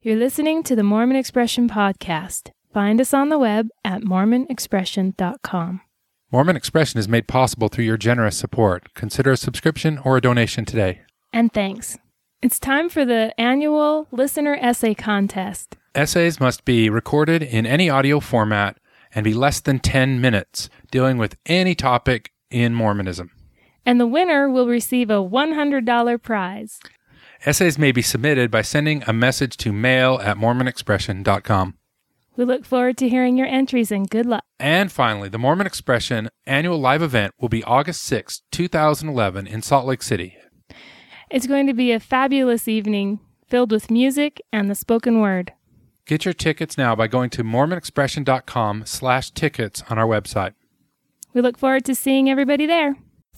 You're listening to the Mormon Expression Podcast. Find us on the web at mormonexpression.com. Mormon Expression is made possible through your generous support. Consider a subscription or a donation today. And thanks. It's time for the annual listener essay contest. Essays must be recorded in any audio format and be less than 10 minutes, dealing with any topic in Mormonism. And the winner will receive a $100 prize. Essays may be submitted by sending a message to mail@mormonexpression.com. We look forward to hearing your entries and good luck. And finally, the Mormon Expression annual live event will be August 6, 2011 in Salt Lake City. It's going to be a fabulous evening filled with music and the spoken word. Get your tickets now by going to mormonexpression.com/tickets on our website. We look forward to seeing everybody there.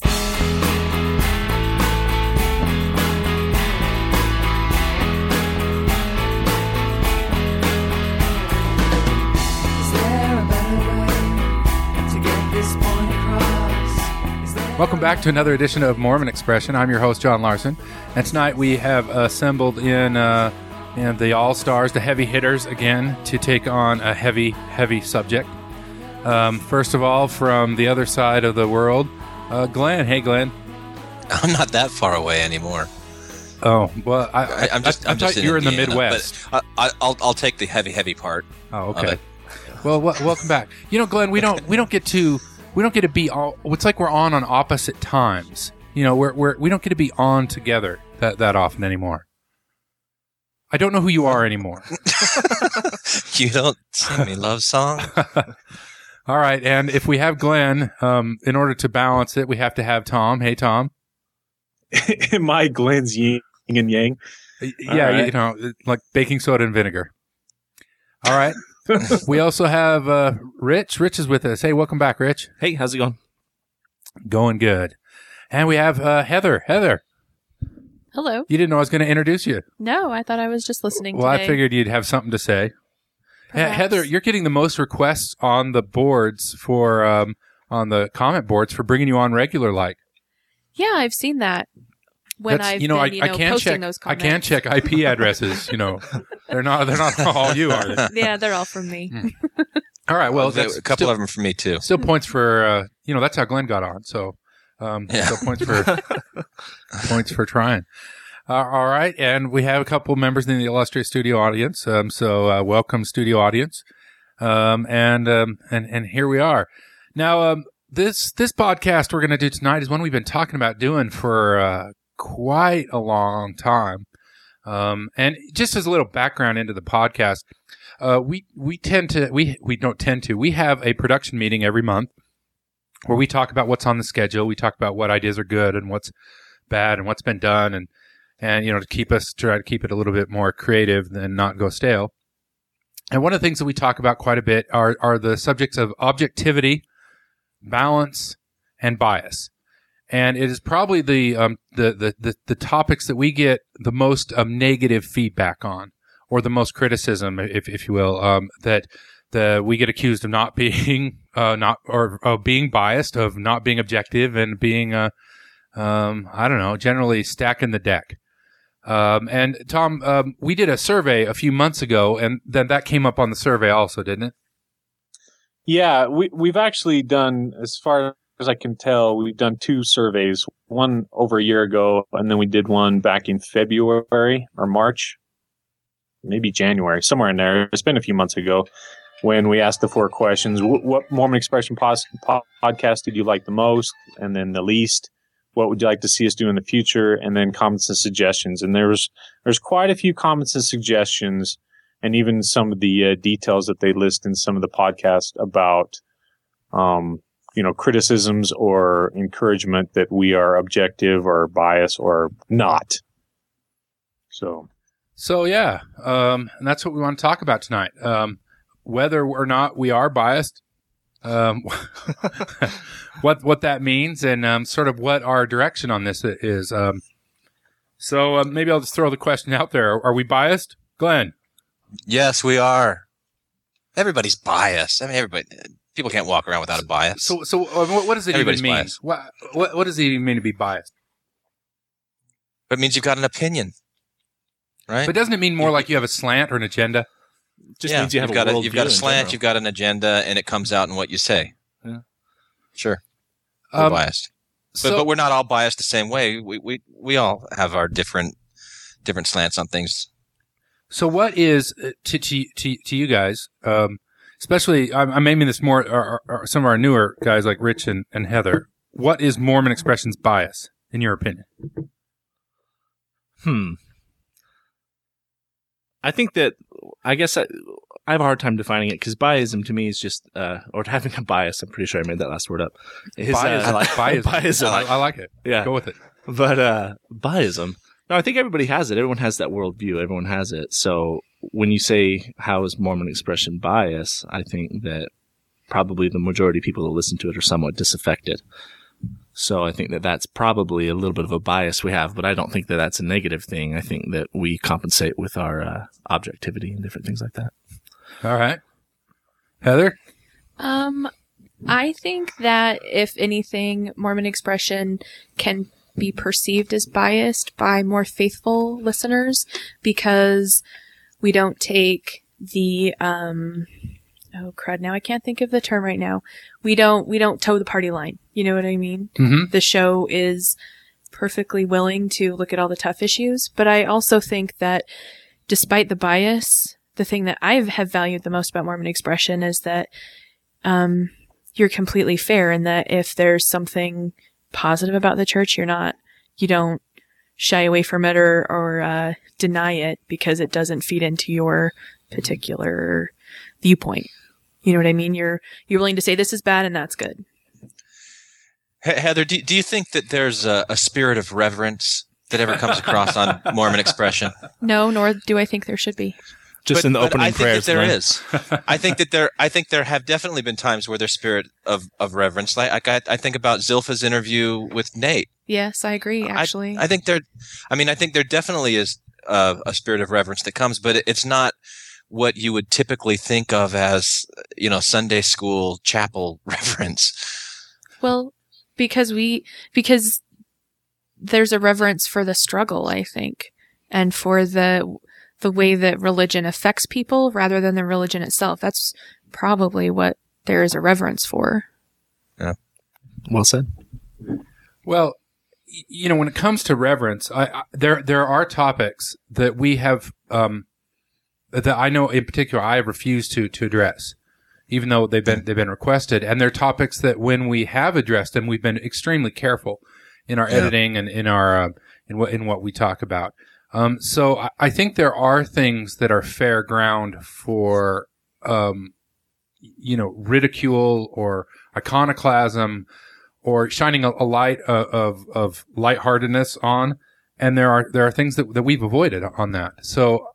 Welcome back to another edition of Mormon Expression. I'm your host, John Larson. And tonight we have assembled in the all-stars, the heavy hitters, again, to take on a heavy, heavy subject. First of all, from the other side of the world, Glenn. Hey, Glenn. I'm not that far away anymore. Oh, well, I thought you were in the Midwest. I'll take the heavy part. Oh, okay. Well, welcome back. You know, Glenn, we don't get to be all. It's like we're on opposite times. You know, we don't get to be on together that often anymore. I don't know who you are anymore. You don't sing me love song. All right, and if we have Glenn, in order to balance it, we have to have Tom. Hey, Tom. Am I Glenn's yin and yang? Yeah, right. You know, like baking soda and vinegar. All right. We also have Rich. Rich is with us. Hey, welcome back, Rich. Hey, how's it going? Going good. And we have Heather. Heather. Hello. You didn't know I was going to introduce you. No, I thought I was just listening Well, today. I figured you'd have something to say. Perhaps. Heather, you're getting the most requests on the boards for on the comment boards for bringing you on regular like. Yeah, I've seen that. When I've been, I can posting check, those I comments. can check IP addresses. You know, they're not all you, are they? Yeah, they're all from me. All right. Well, a couple of them for me too. Still points for that's how Glenn got on. So, so points for trying. All right, and we have a couple members in the illustrious studio audience. So welcome, studio audience. And here we are. Now, this podcast we're going to do tonight is one we've been talking about doing for quite a long time. And just as a little background into the podcast, we have a production meeting every month where we talk about what's on the schedule. We talk about what ideas are good and what's bad and what's been done, and to try to keep it a little bit more creative and not go stale. And one of the things that we talk about quite a bit are the subjects of objectivity, balance, and bias. And it is probably the topics that we get the most negative feedback on, or the most criticism, if you will, that we get accused of not being being biased, of not being objective, and being generally stacking the deck. And Tom, we did a survey a few months ago, and then that came up on the survey also, didn't it? Yeah, we've actually done, as far as I can tell, we've done two surveys, one over a year ago, and then we did one back in February or March, maybe January, somewhere in there. It's been a few months ago when we asked the four questions. What Mormon Expression podcast did you like the most, and then the least? What would you like to see us do in the future? And then comments and suggestions. And there's quite a few comments and suggestions, and even some of the details that they list in some of the podcasts about, criticisms or encouragement that we are objective or biased or not. So yeah, and that's what we want to talk about tonight. Whether or not we are biased, what that means, and sort of what our direction on this is. So maybe I'll just throw the question out there: are we biased, Glenn? Yes, we are. Everybody's biased. I mean, people can't walk around without a bias. So what does it even mean? Biased. What does it even mean to be biased? It means you've got an opinion. right? But doesn't it mean more like you have a slant or an agenda? Just means you have you've got a slant, you've got an agenda, and it comes out in what you say. Yeah. Sure. We're biased. But we're not all biased the same way. We all have our different slants on things. So what is to you guys, especially I'm aiming this more some of our newer guys like Rich and Heather. What is Mormon Expression's bias in your opinion? I think that I have a hard time defining it because biasm to me is just or having a bias. I'm pretty sure I made that last word up. I like biasm. Biasm. I like it. Yeah, go with it. But biasm. No, I think everybody has it. Everyone has that worldview. Everyone has it. So when you say how is Mormon Expression bias, I think that probably the majority of people that listen to it are somewhat disaffected. So I think that that's probably a little bit of a bias we have, but I don't think that that's a negative thing. I think that we compensate with our objectivity and different things like that. All right. Heather? I think that if anything, Mormon Expression can be perceived as biased by more faithful listeners because we don't take the oh crud, now I can't think of the term right now. We don't toe the party line. You know what I mean? Mm-hmm. The show is perfectly willing to look at all the tough issues, but I also think that despite the bias, the thing that I have valued the most about Mormon Expression is that you're completely fair in that if there's something positive about the church, you don't shy away from it or deny it because it doesn't feed into your particular viewpoint. You know what I mean? You're willing to say this is bad and that's good. Heather, do you think that there's a spirit of reverence that ever comes across on Mormon Expression? No, nor do I think there should be. In the opening prayers. I think that there is. I think there have definitely been times where there's spirit of reverence. Like I think about Zilpha's interview with Nate. Yes, I agree. Actually, I think there definitely is a spirit of reverence that comes, but it's not what you would typically think of as Sunday school chapel reverence. Well, because there's a reverence for the struggle, I think, and for the way that religion affects people rather than the religion itself. That's probably what there is a reverence for. Yeah. Well said. Well, when it comes to reverence, there are topics that we have, that I know in particular I have refused to address, even though they've been requested. And they're topics that when we have addressed them, we've been extremely careful in our editing and in our, in what we talk about. So I think there are things that are fair ground for, ridicule or iconoclasm or shining a light of lightheartedness on. And there are things that we've avoided on that. So,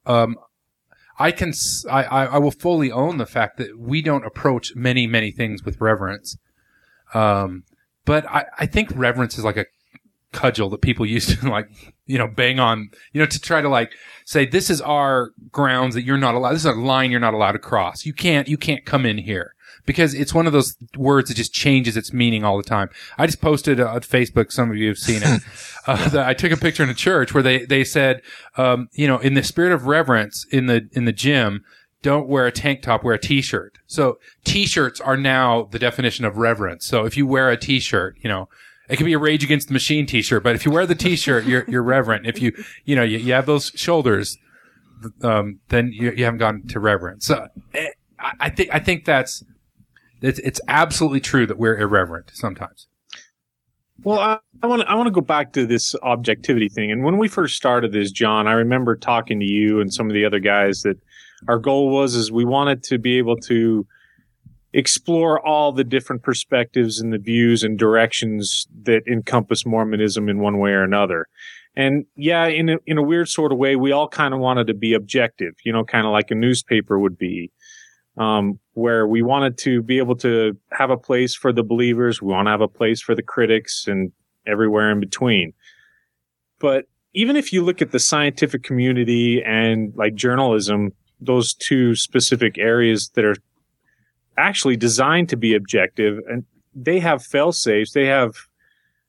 I will fully own the fact that we don't approach many, many things with reverence. But I think reverence is like a cudgel that people use to bang on, to try to say, this is our grounds that you're not allowed. This is a line you're not allowed to cross. You can't come in here because it's one of those words that just changes its meaning all the time. I just posted on Facebook. Some of you have seen it. That I took a picture in a church where they said, in the spirit of reverence in the gym, don't wear a tank top, wear a t-shirt. So t-shirts are now the definition of reverence. So if you wear a t-shirt, it could be a Rage Against the Machine t-shirt, but if you wear the t-shirt, you're reverent. If you have those shoulders, then you haven't gone to reverence. So I think it's absolutely true that we're irreverent sometimes. Well, I want to go back to this objectivity thing. And when we first started this, John, I remember talking to you and some of the other guys that our goal was we wanted to be able to explore all the different perspectives and the views and directions that encompass Mormonism in one way or another. And yeah, in a weird sort of way, we all kind of wanted to be objective, kind of like a newspaper would be, where we wanted to be able to have a place for the believers. We want to have a place for the critics and everywhere in between. But even if you look at the scientific community and like journalism, those two specific areas that are actually designed to be objective, and they have fail-safes. They have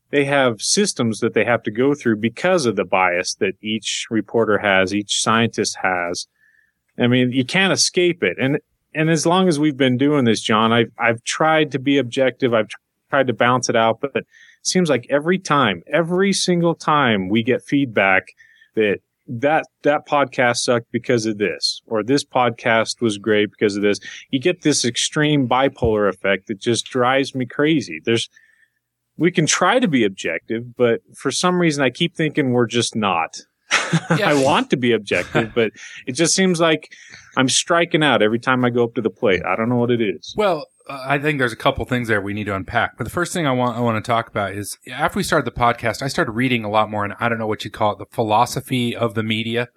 they have systems that they have to go through because of the bias that each reporter has, each scientist has. I mean, you can't escape it. And as long as we've been doing this, John, I've tried to be objective. I've tried to balance it out, but it seems like every single time we get feedback that podcast sucked because of this, or this podcast was great because of this. You get this extreme bipolar effect that just drives me crazy. We can try to be objective, but for some reason I keep thinking we're just not. Yeah. I want to be objective, but it just seems like I'm striking out every time I go up to the plate. I don't know what it is. Well, I think there's a couple things there we need to unpack. But the first thing I want to talk about is after we started the podcast, I started reading a lot more, and I don't know what you call it, the philosophy of the media.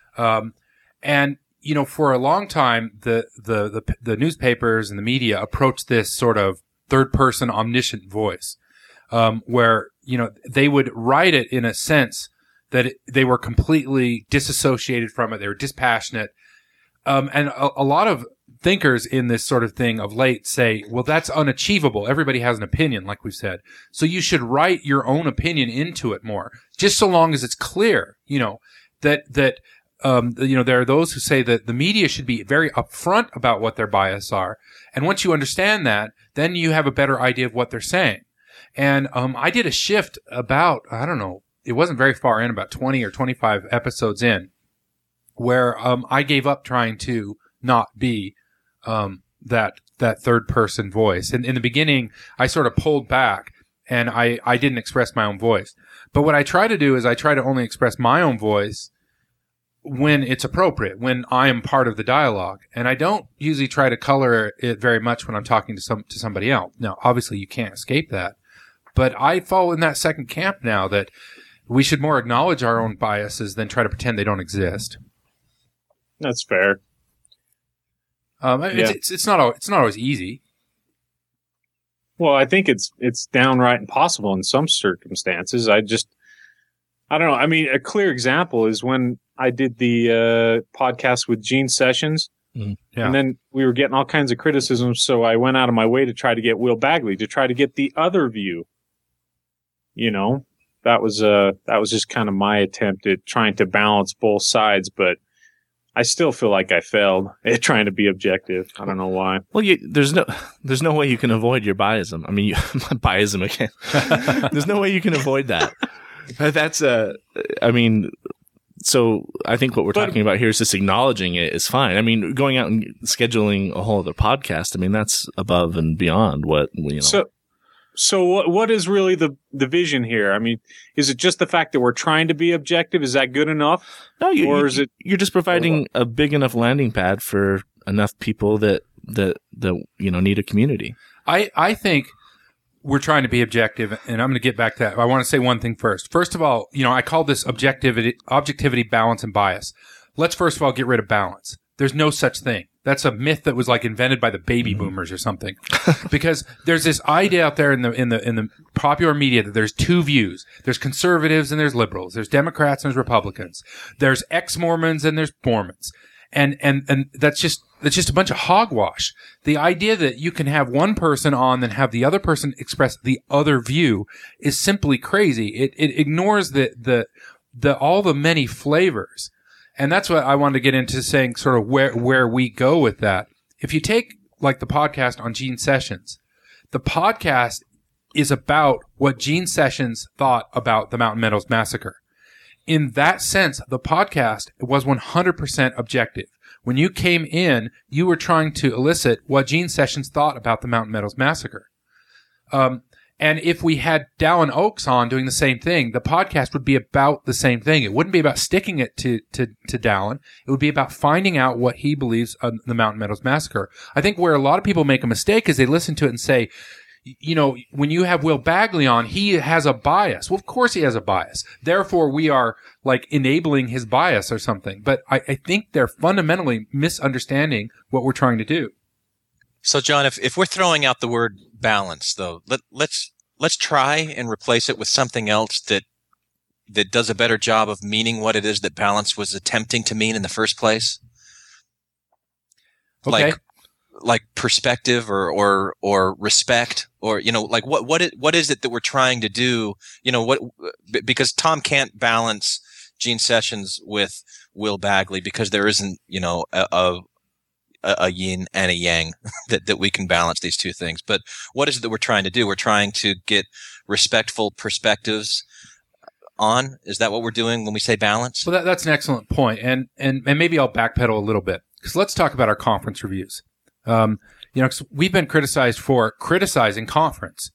And you know, for a long time, the newspapers and the media approached this sort of third person omniscient voice, where you know they would write it in a sense that they were completely disassociated from it. They were dispassionate. And a lot of thinkers in this sort of thing of late say, well, that's unachievable. Everybody has an opinion, like we've said. So you should write your own opinion into it more, just so long as it's clear, you know, that you know, there are those who say that the media should be very upfront about what their bias are. And once you understand that, then you have a better idea of what they're saying. And I did a shift about, I don't know, it wasn't very far in, about 20 or 25 episodes in, where I gave up trying to not be that third person voice. And in the beginning, I sort of pulled back and I didn't express my own voice. But what I try to do is I try to only express my own voice when it's appropriate, when I am part of the dialogue. And I don't usually try to color it very much when I'm talking to somebody else. Now, obviously you can't escape that. But I fall in that second camp now, that we should more acknowledge our own biases than try to pretend they don't exist. That's fair. It's not always easy. Well, I think it's downright impossible in some circumstances. I don't know. I mean, a clear example is when I did the podcast with Gene Sessions, Yeah. and then we were getting all kinds of criticism. So I went out of my way to try to get Will Bagley to try to get the other view. You know, that was just kind of my attempt at trying to balance both sides, but I still feel like I failed at trying to be objective. I don't know why. Well, there's no way you can avoid your biasm. I mean, biasm again. There's no way you can avoid that. That's I mean, so I think what we're talking about here is just acknowledging it is fine. I mean, going out and scheduling a whole other podcast, I mean, that's above and beyond what, you know. So what is really the vision here? I mean, is it just the fact that we're trying to be objective? Is that good enough? No, you're just providing a big enough landing pad for enough people that you know need a community. I think we're trying to be objective, and I'm going to get back to that. I want to say one thing first. First of all, you know, I call this objectivity, balance, and bias. Let's first of all get rid of balance. There's no such thing. That's a myth that was like invented by the baby boomers or something. Because there's this idea out there in the popular media that there's two views. There's conservatives and there's liberals. There's Democrats and there's Republicans. There's ex-Mormons and there's Mormons. And that's just a bunch of hogwash. The idea that you can have one person on and have the other person express the other view is simply crazy. It ignores all the many flavors. And that's what I wanted to get into, saying sort of where we go with that. If you take like the podcast on Gene Sessions, the podcast is about what Gene Sessions thought about the Mountain Meadows Massacre. In that sense, the podcast was 100% objective. When you came in, you were trying to elicit what Gene Sessions thought about the Mountain Meadows Massacre. And if we had Dallin Oaks on doing the same thing, the podcast would be about the same thing. It wouldn't be about sticking it to Dallin. It would be about finding out what he believes on the Mountain Meadows Massacre. I think where a lot of people make a mistake is they listen to it and say, you know, when you have Will Bagley on, he has a bias. Well, of course he has a bias. Therefore, we are like enabling his bias or something. But I think they're fundamentally misunderstanding what we're trying to do. So, John, if we're throwing out the word balance, though, let's try and replace it with something else that does a better job of meaning what it is that balance was attempting to mean in the first place. Okay. like perspective or respect, or, you know, like what is it that we're trying to do? You know, because Tom can't balance Gene Sessions with Will Bagley, because there isn't, you know, a yin and a yang that we can balance these two things. But what is it that we're trying to do? We're trying to get respectful perspectives on. Is that what we're doing when we say balance? Well, that's an excellent point. And maybe I'll backpedal a little bit, because let's talk about our conference reviews. You know, 'cause we've been criticized for criticizing conference.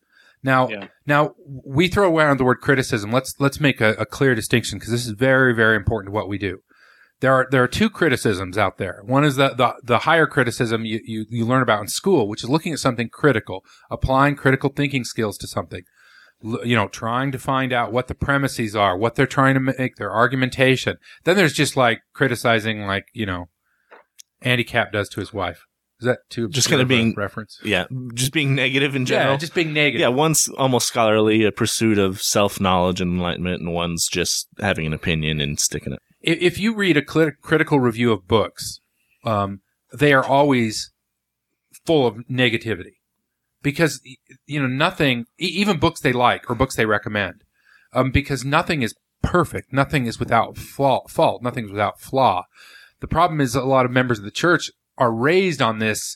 Now we throw around the word criticism. Let's make a clear distinction, because this is very, very important to what we do. There are two criticisms out there. One is the higher criticism you learn about in school, which is looking at something critical, applying critical thinking skills to something. You know, trying to find out what the premises are, what they're trying to make, their argumentation. Then there's just like criticizing, like, you know, Andy Capp does to his wife. Is that too just kind of being reference? Yeah, just being negative in general. Yeah, just being negative. Yeah, one's almost scholarly, a pursuit of self-knowledge and enlightenment, and one's just having an opinion and sticking it. If you read a critical review of books, they are always full of negativity, because, you know, nothing, even books they like or books they recommend, because nothing is perfect, nothing is without fault, nothing is without flaw. The problem is a lot of members of the church are raised on this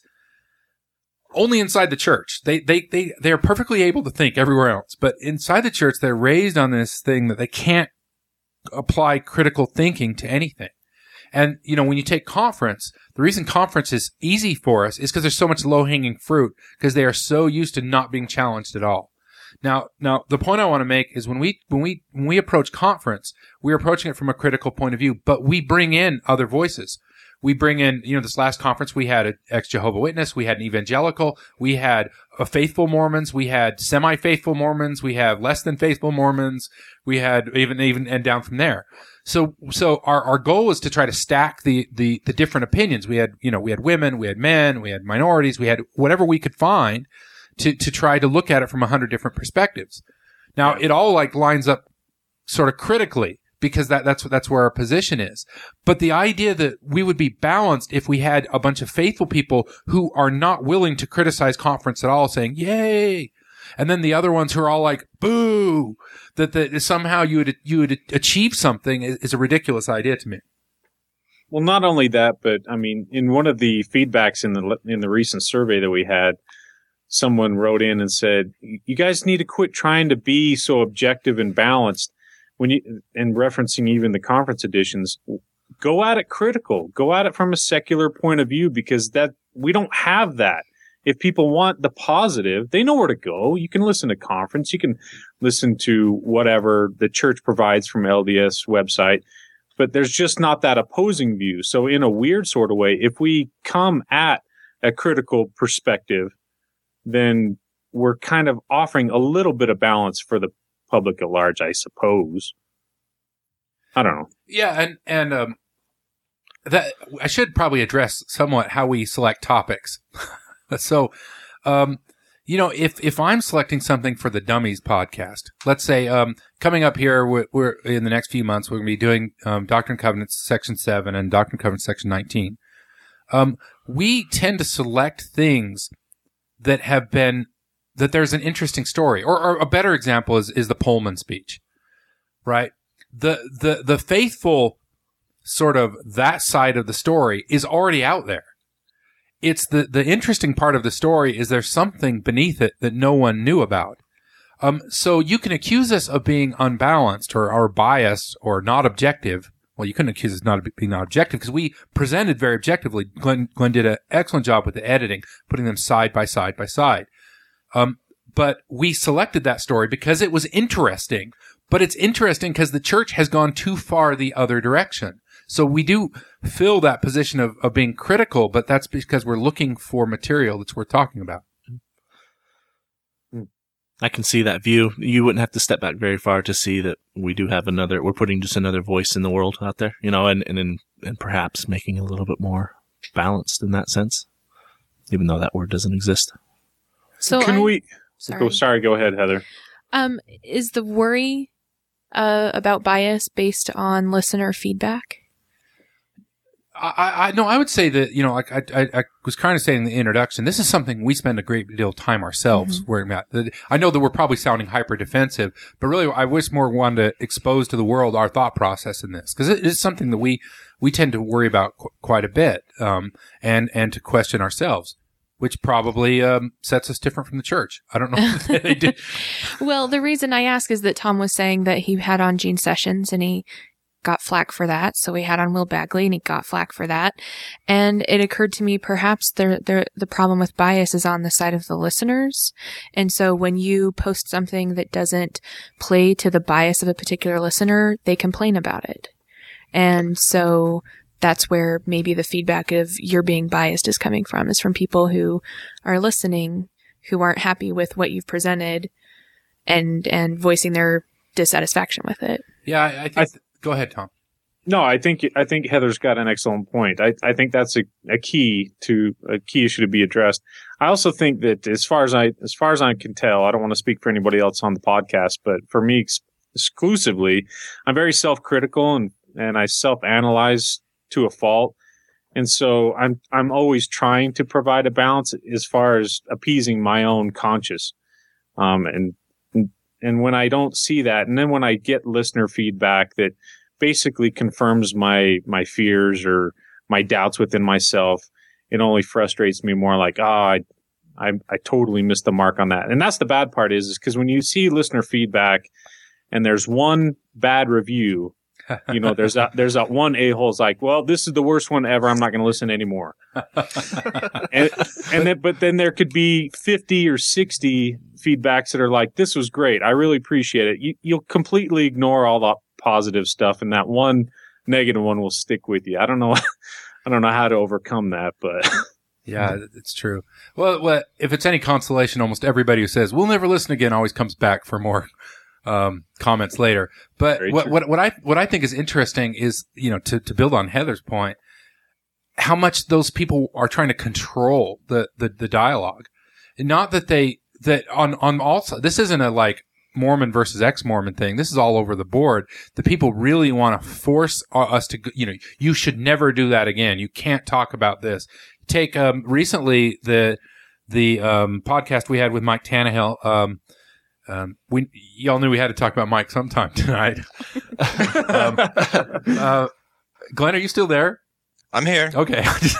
only inside the church. They are perfectly able to think everywhere else, but inside the church, they're raised on this thing that they can't apply critical thinking to anything. And, you know, when you take conference, the reason conference is easy for us is because there's so much low-hanging fruit, because they are so used to not being challenged at all. Now, the point I want to make is when we approach conference, we're approaching it from a critical point of view, but we bring in other voices. We bring in, you know, this last conference, we had an ex-Jehovah's Witness, we had an evangelical, we had a faithful Mormons, we had semi-faithful Mormons, we have less than faithful Mormons, we had even and down from there. So our goal was to try to stack the different opinions. We had women, we had men, we had minorities, we had whatever we could find to try to look at it from 100 different perspectives. Now, it all like lines up sort of critically, because that's where our position is. But the idea that we would be balanced if we had a bunch of faithful people who are not willing to criticize conference at all, saying, yay, and then the other ones who are all like, boo, that somehow you would achieve something is a ridiculous idea to me. Well, not only that, but I mean, in one of the feedbacks in the recent survey that we had, someone wrote in and said, you guys need to quit trying to be so objective and balanced. And referencing even the conference editions, go at it critical, go at it from a secular point of view, because that we don't have that. If people want the positive, they know where to go. You can listen to conference, you can listen to whatever the church provides from LDS website, but there's just not that opposing view. So in a weird sort of way, if we come at a critical perspective, then we're kind of offering a little bit of balance for the public at large, I suppose. I don't know. Yeah, and that I should probably address somewhat how we select topics. So, you know, if I'm selecting something for the Dummies podcast, let's say coming up here, we're in the next few months, we're going to be doing Doctrine and Covenants Section 7 and Doctrine and Covenants Section 19. We tend to select things that have been that there's an interesting story, or a better example is the Pullman speech, right? The faithful sort of that side of the story is already out there. It's the interesting part of the story is there's something beneath it that no one knew about. So you can accuse us of being unbalanced or biased or not objective. Well, you couldn't accuse us of being not objective, because we presented very objectively. Glenn did an excellent job with the editing, putting them side by side by side. But we selected that story because it was interesting. But it's interesting because the church has gone too far the other direction. So we do fill that position of being critical, but that's because we're looking for material that's worth talking about. I can see that view. You wouldn't have to step back very far to see that we do have we're putting just another voice in the world out there, you know, and perhaps making it a little bit more balanced in that sense, even though that word doesn't exist. So Sorry, go ahead, Heather. Is the worry about bias based on listener feedback? I would say that, like I was trying to say in the introduction, this is something we spend a great deal of time ourselves worrying about. I know that we're probably sounding hyper defensive, but really I wish more wanted to expose to the world our thought process in this, because it is something that we tend to worry about quite a bit, and to question ourselves, which probably sets us different from the church. I don't know if they do. Well, the reason I ask is that Tom was saying that he had on Gene Sessions and he got flack for that. So we had on Will Bagley and he got flack for that. And it occurred to me perhaps the problem with bias is on the side of the listeners. And so when you post something that doesn't play to the bias of a particular listener, they complain about it. And so that's where maybe the feedback of you're being biased is coming from, is from people who are listening, who aren't happy with what you've presented and voicing their dissatisfaction with it. Yeah, I think. Go ahead, Tom. No, I think Heather's got an excellent point. I think that's a key issue to be addressed. I also think that as far as I can tell, I don't want to speak for anybody else on the podcast, but for me exclusively, I'm very self-critical and I self-analyze to a fault. And so I'm always trying to provide a balance as far as appeasing my own conscience. And when I don't see that, and then when I get listener feedback that basically confirms my fears or my doubts within myself, it only frustrates me more, like, I totally missed the mark on that. And that's the bad part is because when you see listener feedback and there's one bad review, there's that one a-hole's like, well, this is the worst one ever. I'm not going to listen anymore. But then there could be 50 or 60 feedbacks that are like, this was great. I really appreciate it. You'll completely ignore all the positive stuff, and that one negative one will stick with you. I don't know how to overcome that, but yeah, it's true. Well, if it's any consolation, almost everybody who says we'll never listen again always comes back for more comments later. But what I think is interesting is, to build on Heather's point, how much those people are trying to control the dialogue. And not that on also, this isn't a like Mormon versus ex-Mormon thing. This is all over the board. The people really want to force us to, you should never do that again. You can't talk about this. Take recently the podcast we had with Mike Tannehill. Y'all knew we had to talk about Mike sometime tonight. Glenn, are you still there? I'm here. Okay.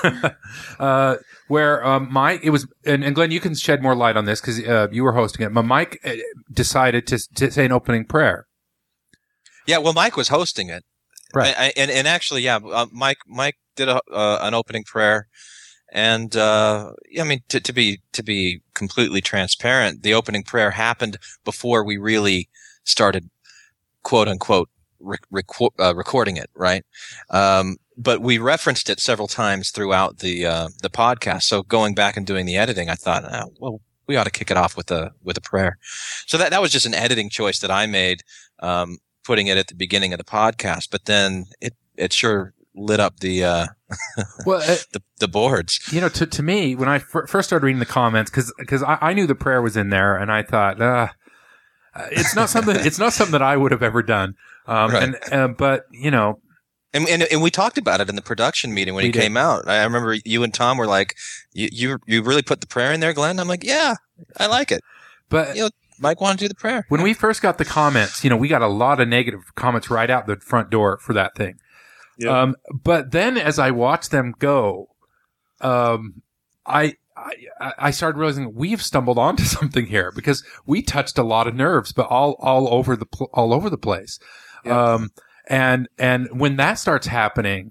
Where Mike, it was, and Glenn, you can shed more light on this because you were hosting it. But Mike decided to say an opening prayer. Yeah, well, Mike was hosting it, right? And actually, yeah, Mike did an opening prayer, and I mean, to be completely transparent, the opening prayer happened before we really started, quote unquote, recording it, right? But we referenced it several times throughout the podcast. So going back and doing the editing, I thought, well, we ought to kick it off with a prayer. So that was just an editing choice that I made, putting it at the beginning of the podcast. But then it sure lit up the the boards. To me, when I first started reading the comments, because I knew the prayer was in there, and I thought, it's not something that I would have ever done. Right. But And we talked about it in the production meeting when it came out. I remember you and Tom were like, "You really put the prayer in there, Glenn?" I'm like, "Yeah, I like it." But Mike wanted to do the prayer. When we first got the comments, we got a lot of negative comments right out the front door for that thing. Yep. But then as I watched them go, I started realizing we've stumbled onto something here because we touched a lot of nerves, but all over the place. Yep. And when that starts happening,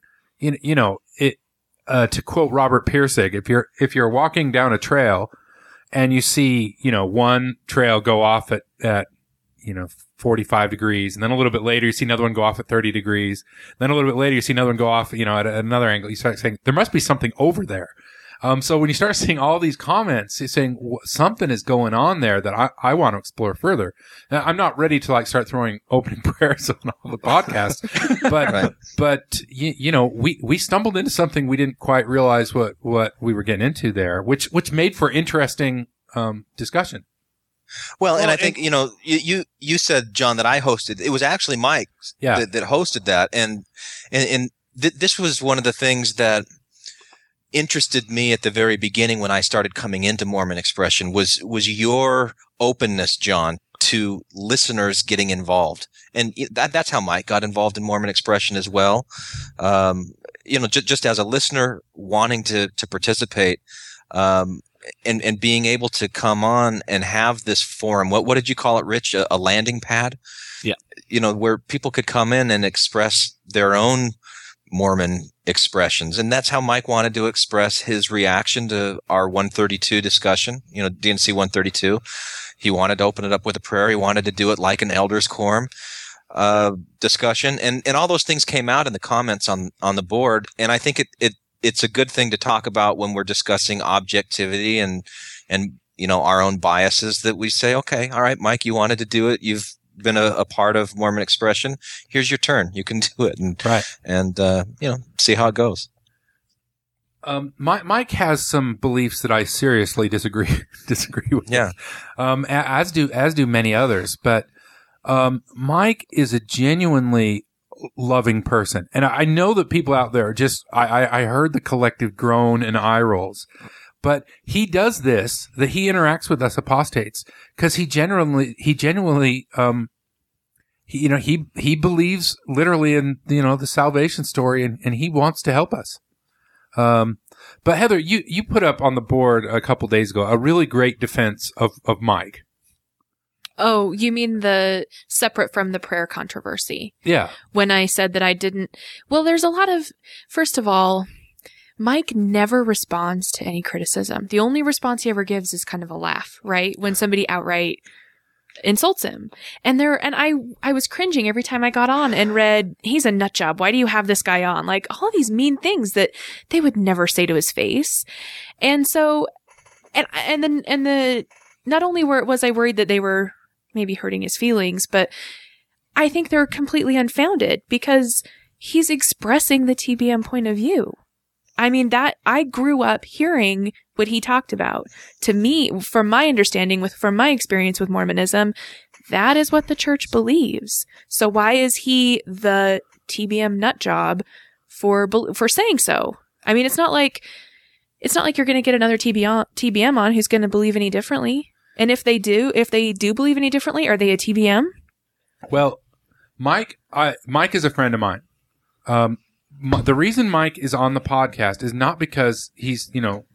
to quote Robert Pirsig, if you're walking down a trail and you see, one trail go off at 45 degrees, and then a little bit later you see another one go off at 30 degrees, then a little bit later you see another one go off, at another angle, you start saying there must be something over there. So when you start seeing all these comments, you're saying something is going on there that I want to explore further. Now, I'm not ready to start throwing opening prayers on all the podcasts, but right. But we stumbled into something we didn't quite realize what we were getting into there, which made for interesting discussion. Well, and I think you said, John, that I hosted. It was actually Mike that hosted that, and this was one of the things that interested me at the very beginning when I started coming into Mormon Expression was your openness, John, to listeners getting involved. And that's how Mike got involved in Mormon Expression as well. Just as a listener wanting to participate, and being able to come on and have this forum. What did you call it, Rich? A landing pad? Yeah. Where people could come in and express their own Mormon expressions. And that's how Mike wanted to express his reaction to our 132 discussion, DNC 132. He wanted to open it up with a prayer. He wanted to do it like an elders quorum discussion. And all those things came out in the comments on the board. And I think it's a good thing to talk about when we're discussing objectivity and our own biases, that we say, okay, all right, Mike, you wanted to do it. You've been a part of Mormon Expression. Here's your turn. You can do it. And see how it goes. Mike has some beliefs that I seriously disagree with. Yeah. As do many others, but Mike is a genuinely loving person. And I know that people out there just, I heard the collective groan and eye rolls, but he does this, that he interacts with us apostates because he genuinely, he believes literally in, the salvation story and he wants to help us. But Heather, you put up on the board a couple days ago a really great defense of Mike. Oh, you mean the separate from the prayer controversy? Yeah. When I said that I didn't, well, there's a lot of, first of all, Mike never responds to any criticism. The only response he ever gives is kind of a laugh, right? When somebody outright insults him. And I was cringing every time I got on and read, he's a nut job. Why do you have this guy on? Like all these mean things that they would never say to his face. And so, not only was I worried that they were maybe hurting his feelings, but I think they're completely unfounded because he's expressing the TBM point of view. I mean, that I grew up hearing what he talked about. To me, from my understanding, from my experience with Mormonism, that is what the church believes. So why is he the TBM nut job for saying so? I mean, it's not like you're going to get another TBM on who's going to believe any differently. And if they do believe any differently, are they a TBM? Well, Mike is a friend of mine. The reason Mike is on the podcast is not because he's,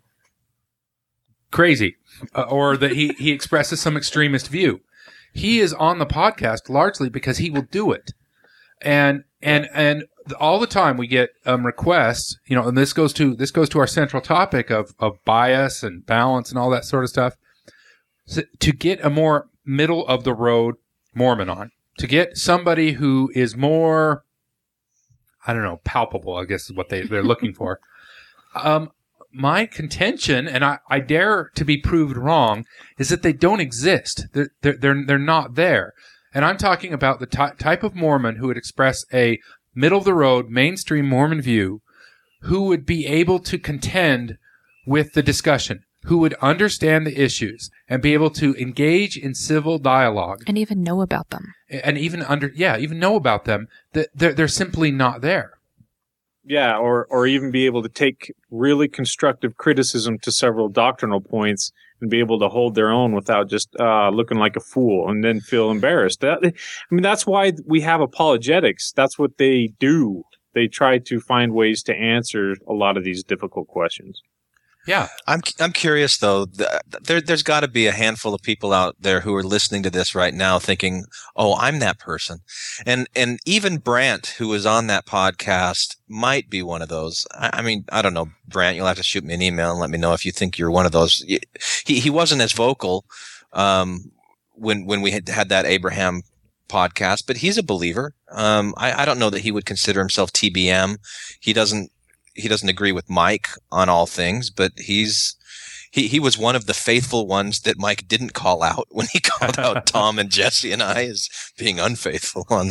crazy or that he expresses some extremist view. He is on the podcast largely because he will do it. And all the time we get requests, and this goes to our central topic of bias and balance and all that sort of stuff. To get a more middle of the road Mormon on, to get somebody who is more, palpable, I guess is what they're looking for. My contention, and I dare to be proved wrong, is that they don't exist. They're not there. And I'm talking about the type of Mormon who would express a middle of the road mainstream Mormon view, who would be able to contend with the discussion, who would understand the issues and be able to engage in civil dialogue. And even know about them. And even know about them. They're simply not there. Yeah, or even be able to take really constructive criticism to several doctrinal points and be able to hold their own without just looking like a fool and then feel embarrassed. That's why we have apologetics. That's what they do. They try to find ways to answer a lot of these difficult questions. Yeah. I'm curious though. There's got to be a handful of people out there who are listening to this right now thinking, "Oh, I'm that person," and even Brant, who was on that podcast, might be one of those. I mean, I don't know, Brant. You'll have to shoot me an email and let me know if you think you're one of those. He wasn't as vocal when we had that Abraham podcast, but he's a believer. I don't know that he would consider himself TBM. He doesn't agree with Mike on all things, but he was one of the faithful ones that Mike didn't call out when he called out Tom and Jesse and I as being unfaithful on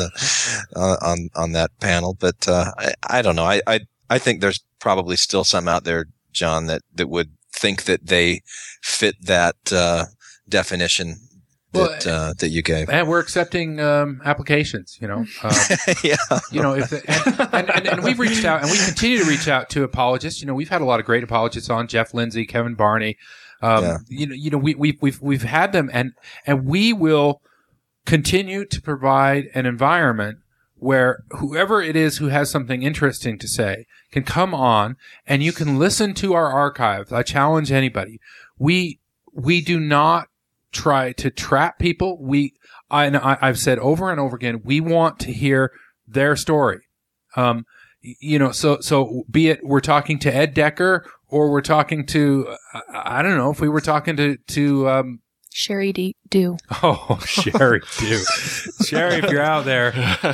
that panel. But I don't know. I think there's probably still some out there, John, that would think that they fit that definition that you gave. And we're accepting applications, Yeah. And we've reached out, and we continue to reach out to apologists. We've had a lot of great apologists on: Jeff Lindsay, Kevin Barney. We've had them, and we will continue to provide an environment where whoever it is who has something interesting to say can come on, and you can listen to our archives. I challenge anybody. We do not try to trap people. I've said over and over again, we want to hear their story. So be it we're talking to Ed Decker or we're talking to, I don't know, if we were talking to Sherry Dew. Oh, Sherry Dew. Sherry, if you're out there.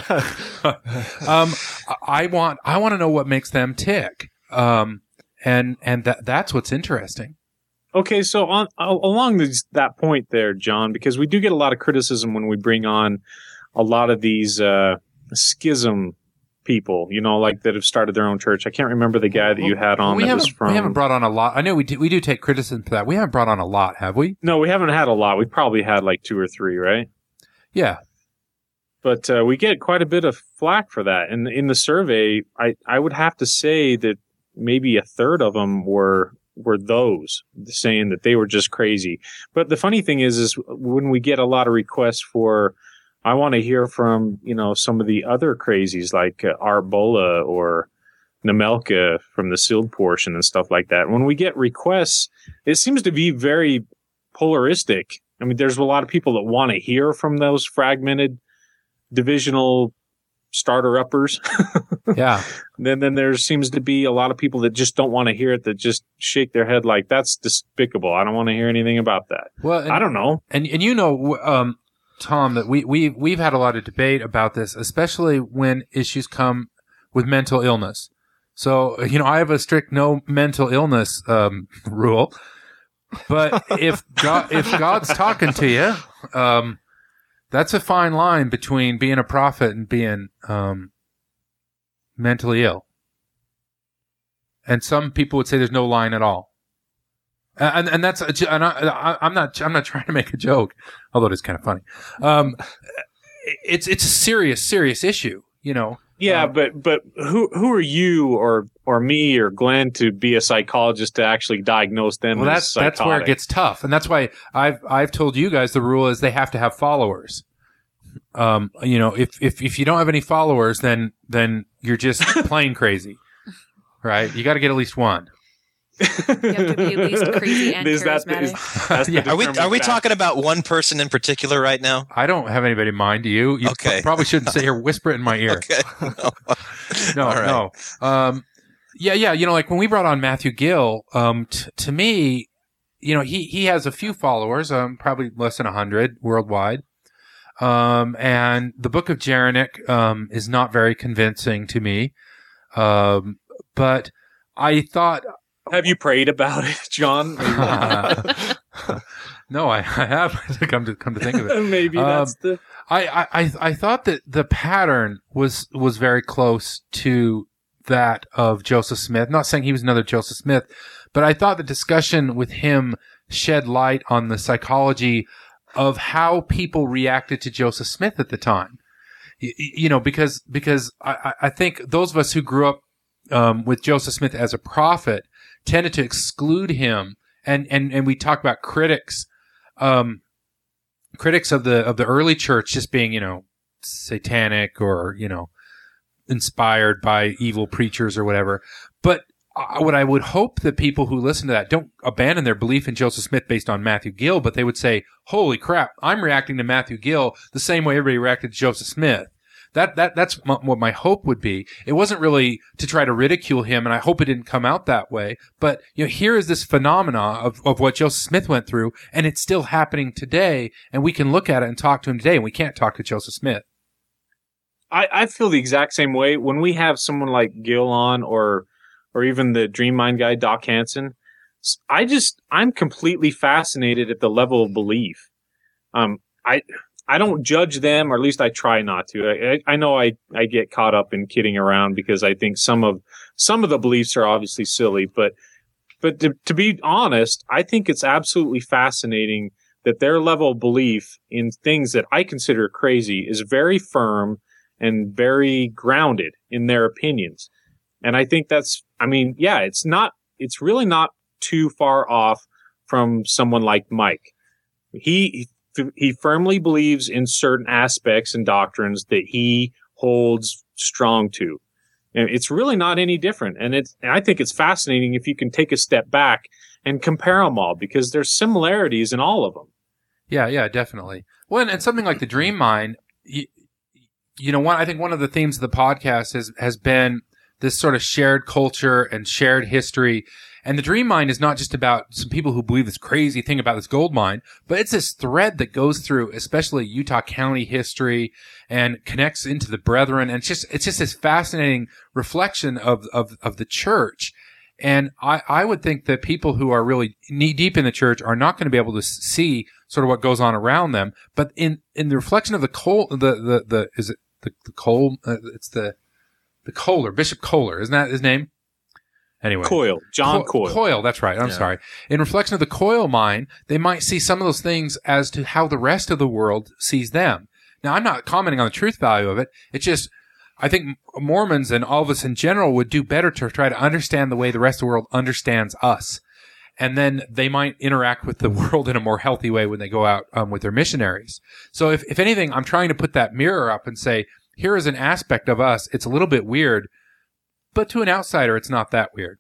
I want to know what makes them tick. And that's what's interesting. Okay, so along that point there, John, because we do get a lot of criticism when we bring on a lot of these schism people, like that have started their own church. I can't remember the guy that you had on. We haven't brought on a lot. I know we do take criticism for that. We haven't brought on a lot, have we? No, we haven't had a lot. We probably had like 2 or 3, right? Yeah. But we get quite a bit of flack for that. And in the survey, I would have to say that maybe a third of them were those saying that they were just crazy. But the funny thing is when we get a lot of requests for, I want to hear from, some of the other crazies like Art Bola or Nemelka from the Sealed portion and stuff like that. When we get requests, it seems to be very polaristic. I mean, there's a lot of people that want to hear from those fragmented divisional starter-uppers. Yeah. Then there seems to be a lot of people that just don't want to hear it, that just shake their head like, that's despicable. I don't want to hear anything about that. Well, I don't know. And Tom, that we've had a lot of debate about this, especially when issues come with mental illness. So, I have a strict no mental illness rule. But if God's talking to you, that's a fine line between being a prophet and being mentally ill. And some people would say there's no line at all. And that's, and I'm not trying to make a joke, although it is kind of funny. It's a serious issue, Yeah, but who are you or me or Glenn to be a psychologist to actually diagnose them? Well, as psychotic? That's where it gets tough, and that's why I've told you guys the rule is they have to have followers. If you don't have any followers, then you're just plain crazy, right? You got to get at least one. You have to be at least crazy and charismatic. Are we talking about one person in particular right now? I don't have anybody in mind. Do you? You probably shouldn't sit here, whisper it in my ear. Okay. No. Yeah. Like when we brought on Matthew Gill, to me, he has a few followers, probably less than 100 worldwide. And the Book of Jeranik, is not very convincing to me. But I thought, have you prayed about it, John? No, I haven't. Come to think of it, maybe that's the. I thought that the pattern was very close to that of Joseph Smith. Not saying he was another Joseph Smith, but I thought the discussion with him shed light on the psychology of how people reacted to Joseph Smith at the time. Because I think those of us who grew up with Joseph Smith as a prophet tended to exclude him, and we talk about critics of the early church just being satanic or inspired by evil preachers or whatever. But what I would hope that people who listen to that don't abandon their belief in Joseph Smith based on Matthew Gill, but they would say, "Holy crap! I'm reacting to Matthew Gill the same way everybody reacted to Joseph Smith." That's what my hope would be. It wasn't really to try to ridicule him, and I hope it didn't come out that way. But here is this phenomena of what Joseph Smith went through, and it's still happening today. And we can look at it and talk to him today, and we can't talk to Joseph Smith. I feel the exact same way when we have someone like Gill on, or even the Dream Mind guy, Doc Hansen. I'm completely fascinated at the level of belief. I don't judge them, or at least I try not to. I know I get caught up in kidding around because I think some of the beliefs are obviously silly, but to be honest, I think it's absolutely fascinating that their level of belief in things that I consider crazy is very firm and very grounded in their opinions. And I think it's really not too far off from someone like Mike. He firmly believes in certain aspects and doctrines that he holds strong to. And it's really not any different. And I think it's fascinating if you can take a step back and compare them all, because there's similarities in all of them. Yeah, definitely. Well, and something like the Dream Mind, I think one of the themes of the podcast has been this sort of shared culture and shared history. And the Dream Mind is not just about some people who believe this crazy thing about this gold mine, but it's this thread that goes through, especially Utah County history, and connects into the Brethren. And it's just this fascinating reflection of the church. And I would think that people who are really knee deep in the church are not going to be able to see sort of what goes on around them. But in the reflection of the Kohler, Bishop Kohler, isn't that his name? Anyway. Coyle, John Coyle. Coyle, that's right. I'm sorry. In reflection of the Coyle mine, they might see some of those things as to how the rest of the world sees them. Now, I'm not commenting on the truth value of it. It's just, I think Mormons and all of us in general would do better to try to understand the way the rest of the world understands us. And then they might interact with the world in a more healthy way when they go out with their missionaries. So if anything, I'm trying to put that mirror up and say, here is an aspect of us. It's a little bit weird, but to an outsider, it's not that weird.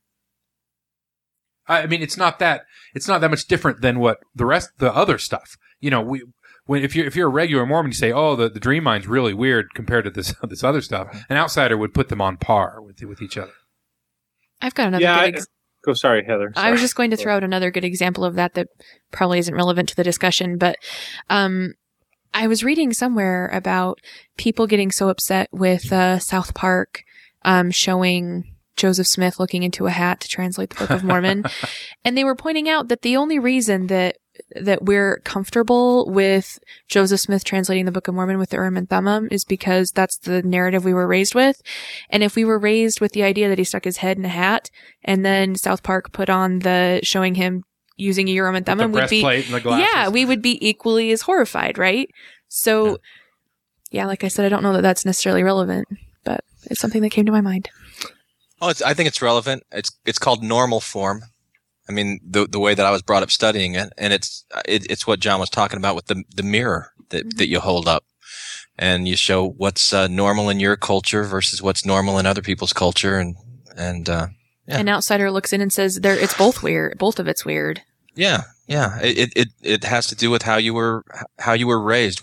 I mean, it's not that much different than what the other stuff. If you're a regular Mormon, you say, oh, the Dream Mind's really weird compared to this other stuff. An outsider would put them on par with each other. I've got another sorry, Heather. Sorry. I was just going to throw out another good example of that probably isn't relevant to the discussion, but I was reading somewhere about people getting so upset with South Park showing Joseph Smith looking into a hat to translate the Book of Mormon. And they were pointing out that the only reason that we're comfortable with Joseph Smith translating the Book of Mormon with the Urim and Thummim is because that's the narrative we were raised with. And if we were raised with the idea that he stuck his head in a hat and then South Park put on showing him using a Urim and Thummim, we would be equally as horrified, right? So, yeah, like I said, I don't know that that's necessarily relevant, but it's something that came to my mind. Oh, I think it's relevant. It's called normal form. I mean, the way that I was brought up studying it, and it's what John was talking about with the mirror that you hold up, and you show what's normal in your culture versus what's normal in other people's culture, and An outsider looks in and says, it's both weird. Both of it's weird. Yeah. It has to do with how you were raised,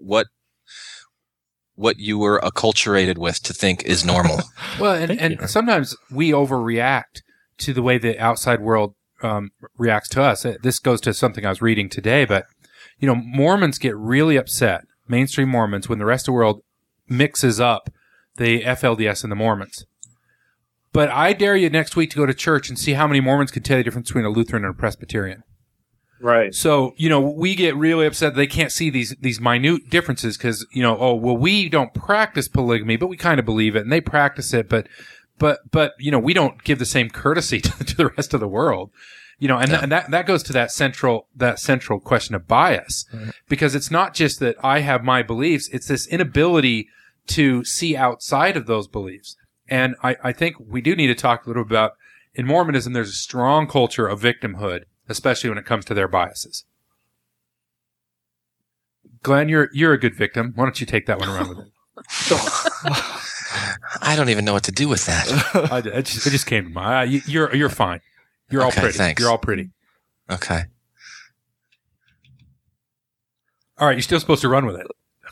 what you were acculturated with to think is normal. Well, and sometimes we overreact to the way the outside world reacts to us. This goes to something I was reading today, but Mormons get really upset, mainstream Mormons, when the rest of the world mixes up the FLDS and the Mormons. But I dare you next week to go to church and see how many Mormons can tell you the difference between a Lutheran and a Presbyterian. Right. So, we get really upset they can't see these minute differences because, we don't practice polygamy, but we kind of believe it, and they practice it, but we don't give the same courtesy to the rest of the world. And that goes to that central question of bias, because it's not just that I have my beliefs, it's this inability to see outside of those beliefs. And I think we do need to talk a little about, in Mormonism, there's a strong culture of victimhood, especially when it comes to their biases. Glenn, you're a good victim. Why don't you take that one around with it? I don't even know what to do with that. It just came to mind. You're fine. You're all pretty. Thanks. You're all pretty. Okay. All right. You're still supposed to run with it.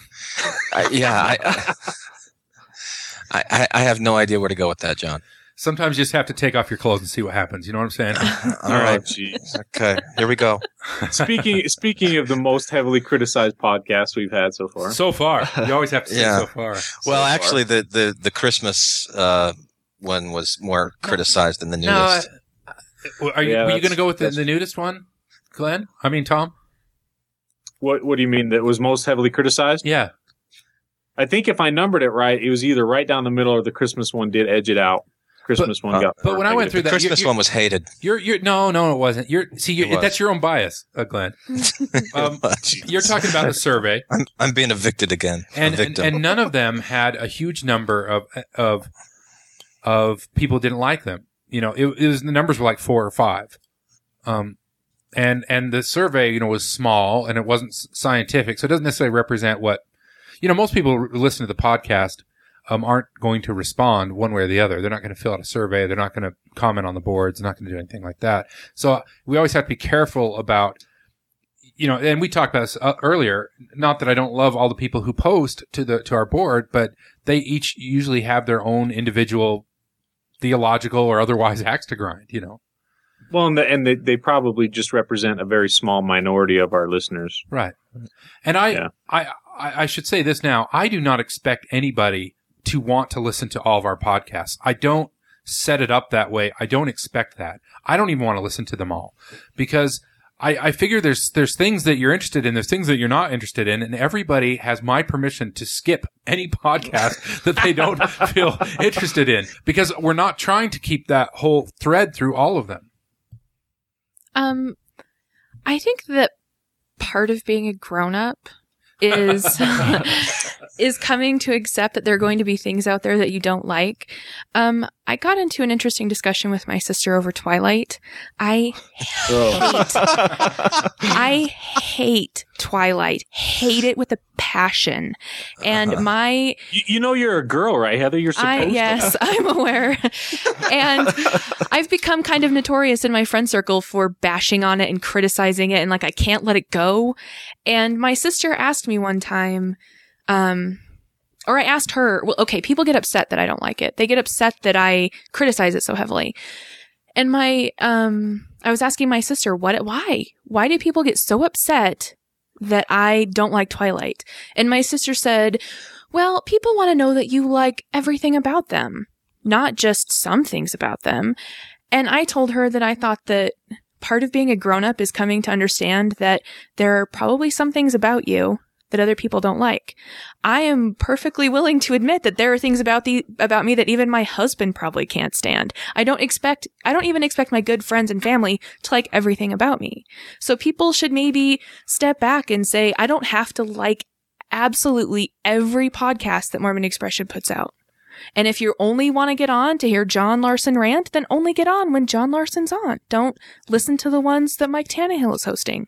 I have no idea where to go with that, John. Sometimes you just have to take off your clothes and see what happens. You know what I'm saying? All right. Okay. Here we go. Speaking of the most heavily criticized podcast we've had so far. So far. You always have to say so far. Well, actually, the Christmas one was more criticized than the nudist. Were you going to go with the nudist one, Glenn? I mean, Tom? What do you mean that was most heavily criticized? Yeah. I think if I numbered it right, it was either right down the middle or the Christmas one did edge it out. Christmas one got. But when I went through The that, Christmas one was hated. No, it wasn't. It was. That's your own bias, Glenn. You're talking about the survey. I'm being evicted again. And, a victim. and none of them had a huge number of people who didn't like them. You know, it was, the numbers were like 4 or 5. And the survey, was small and it wasn't scientific. So it doesn't necessarily represent what, most people who listen to the podcast, aren't going to respond one way or the other. They're not going to fill out a survey. They're not going to comment on the boards. They're not going to do anything like that. So we always have to be careful about, and we talked about this earlier, not that I don't love all the people who post to our board, but they each usually have their own individual theological or otherwise axe to grind, Well, and they probably just represent a very small minority of our listeners. Right. And I should say this now. I do not expect anybody to want to listen to all of our podcasts. I don't set it up that way. I don't expect that. I don't even want to listen to them all because I figure there's things that you're interested in. There's things that you're not interested in. And everybody has my permission to skip any podcast that they don't feel interested in because we're not trying to keep that whole thread through all of them. I think that part of being a grown-up is coming to accept that there are going to be things out there that you don't like. I got into an interesting discussion with my sister over Twilight. I hate Twilight. Hate it with a passion. And you're a girl, right, Heather? You're supposed to. Yes, I'm aware. And I've become kind of notorious in my friend circle for bashing on it and criticizing it and I can't let it go. And my sister asked me one time, or I asked her, well, okay, people get upset that I don't like it. They get upset that I criticize it so heavily. And I was asking my sister, why? Why do people get so upset that I don't like Twilight? And my sister said, well, people want to know that you like everything about them, not just some things about them. And I told her that I thought that part of being a grown-up is coming to understand that there are probably some things about you that other people don't like. I am perfectly willing to admit that there are things about me that even my husband probably can't stand. I don't even expect my good friends and family to like everything about me. So people should maybe step back and say, I don't have to like absolutely every podcast that Mormon Expression puts out. And if you only want to get on to hear John Larson rant, then only get on when John Larson's on. Don't listen to the ones that Mike Tannehill is hosting.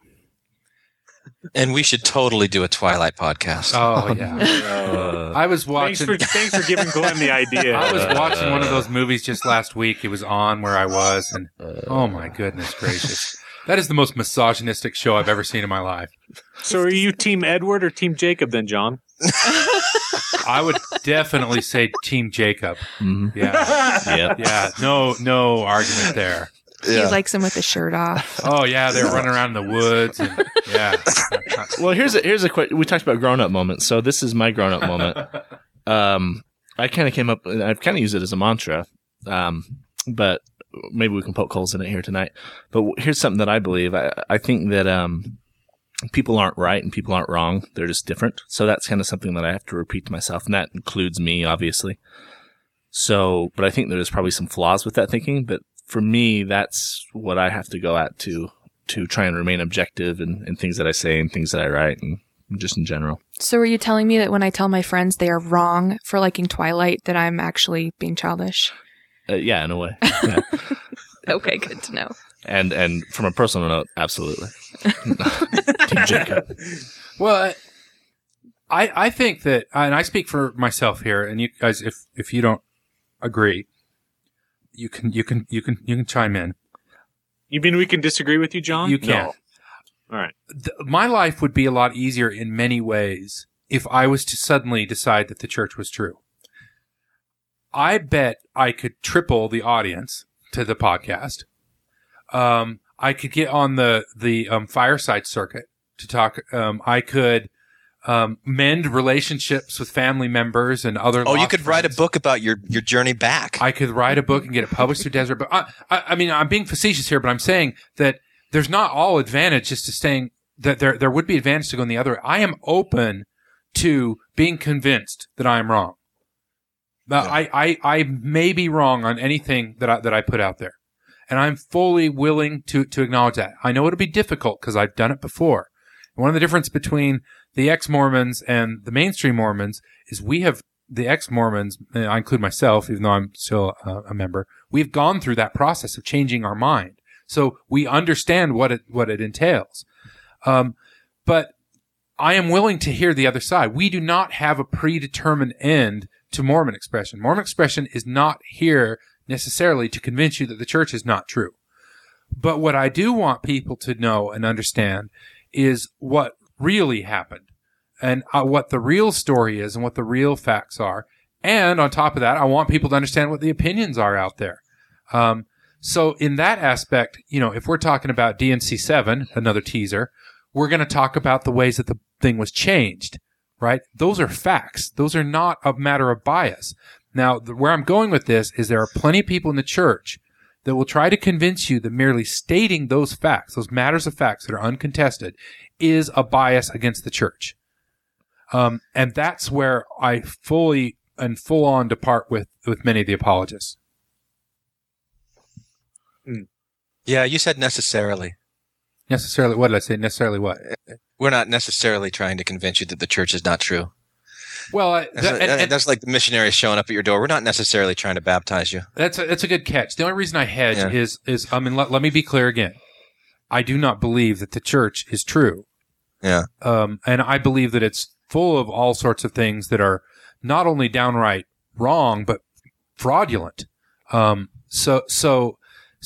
And we should totally do a Twilight podcast. Oh, yeah. I was watching. Thanks for giving Glenn the idea. I was watching one of those movies just last week. It was on where I was, and oh my goodness gracious. That is the most misogynistic show I've ever seen in my life. So are you Team Edward or Team Jacob then, John? I would definitely say Team Jacob. Mm-hmm. Yeah. No argument there. Yeah. He likes him with the shirt off. Oh yeah, they're running around in the woods. And, yeah. Well, here's a question. We talked about grown-up moments, so this is my grown-up moment. I kind of came up, and I've kind of used it as a mantra, but maybe we can poke holes in it here tonight. But here's something that I believe. I think that people aren't right and people aren't wrong. They're just different. So that's kind of something that I have to repeat to myself, and that includes me, obviously. So, but I think there's probably some flaws with that thinking, but for me, that's what I have to go at to try and remain objective in things that I say and things that I write and just in general. So are you telling me that when I tell my friends they are wrong for liking Twilight, that I'm actually being childish? Yeah, in a way. Yeah. Okay, good to know. And from a personal note, absolutely. Team Jacob. Well, I think that, and I speak for myself here, and you guys, if you don't agree, you can chime in. You mean we can disagree with you, John? You can. No. All right. My life would be a lot easier in many ways if I was to suddenly decide that the church was true. I bet I could triple the audience to the podcast. I could get on the fireside circuit to talk. I could mend relationships with family members and other. Oh, you could friends. write a book about your journey back. I could write a book and get it published through Desert. But I mean, I'm being facetious here, but I'm saying that there's not all advantage just to staying. That there would be advantage to going the other way. I am open to being convinced that I am wrong. I may be wrong on anything that I put out there. And I'm fully willing to acknowledge that. I know it'll be difficult because I've done it before. One of the difference between the ex-Mormons and the mainstream Mormons is the ex-Mormons, I include myself, even though I'm still a member, we've gone through that process of changing our mind. So we understand what it entails. But I am willing to hear the other side. We do not have a predetermined end to Mormon expression. Mormon expression is not here necessarily to convince you that the church is not true. But what I do want people to know and understand is what really happened and what the real story is and what the real facts are. And on top of that, I want people to understand what the opinions are out there. So in that aspect, if we're talking about DNC 7, another teaser, we're going to talk about the ways that the thing was changed, right? Those are facts. Those are not a matter of bias. Now, where I'm going with this is there are plenty of people in the church that will try to convince you that merely stating those facts, those matters of facts that are uncontested, is a bias against the church. And that's where I fully and full on depart with many of the apologists. Yeah, you said necessarily. Necessarily, what did I say? Necessarily what? We're not necessarily trying to convince you that the church is not true. Well, that's like the missionaries showing up at your door. We're not necessarily trying to baptize you. That's a good catch. The only reason I hedge is let me be clear again. I do not believe that the church is true. Yeah. And I believe that it's full of all sorts of things that are not only downright wrong, but fraudulent. So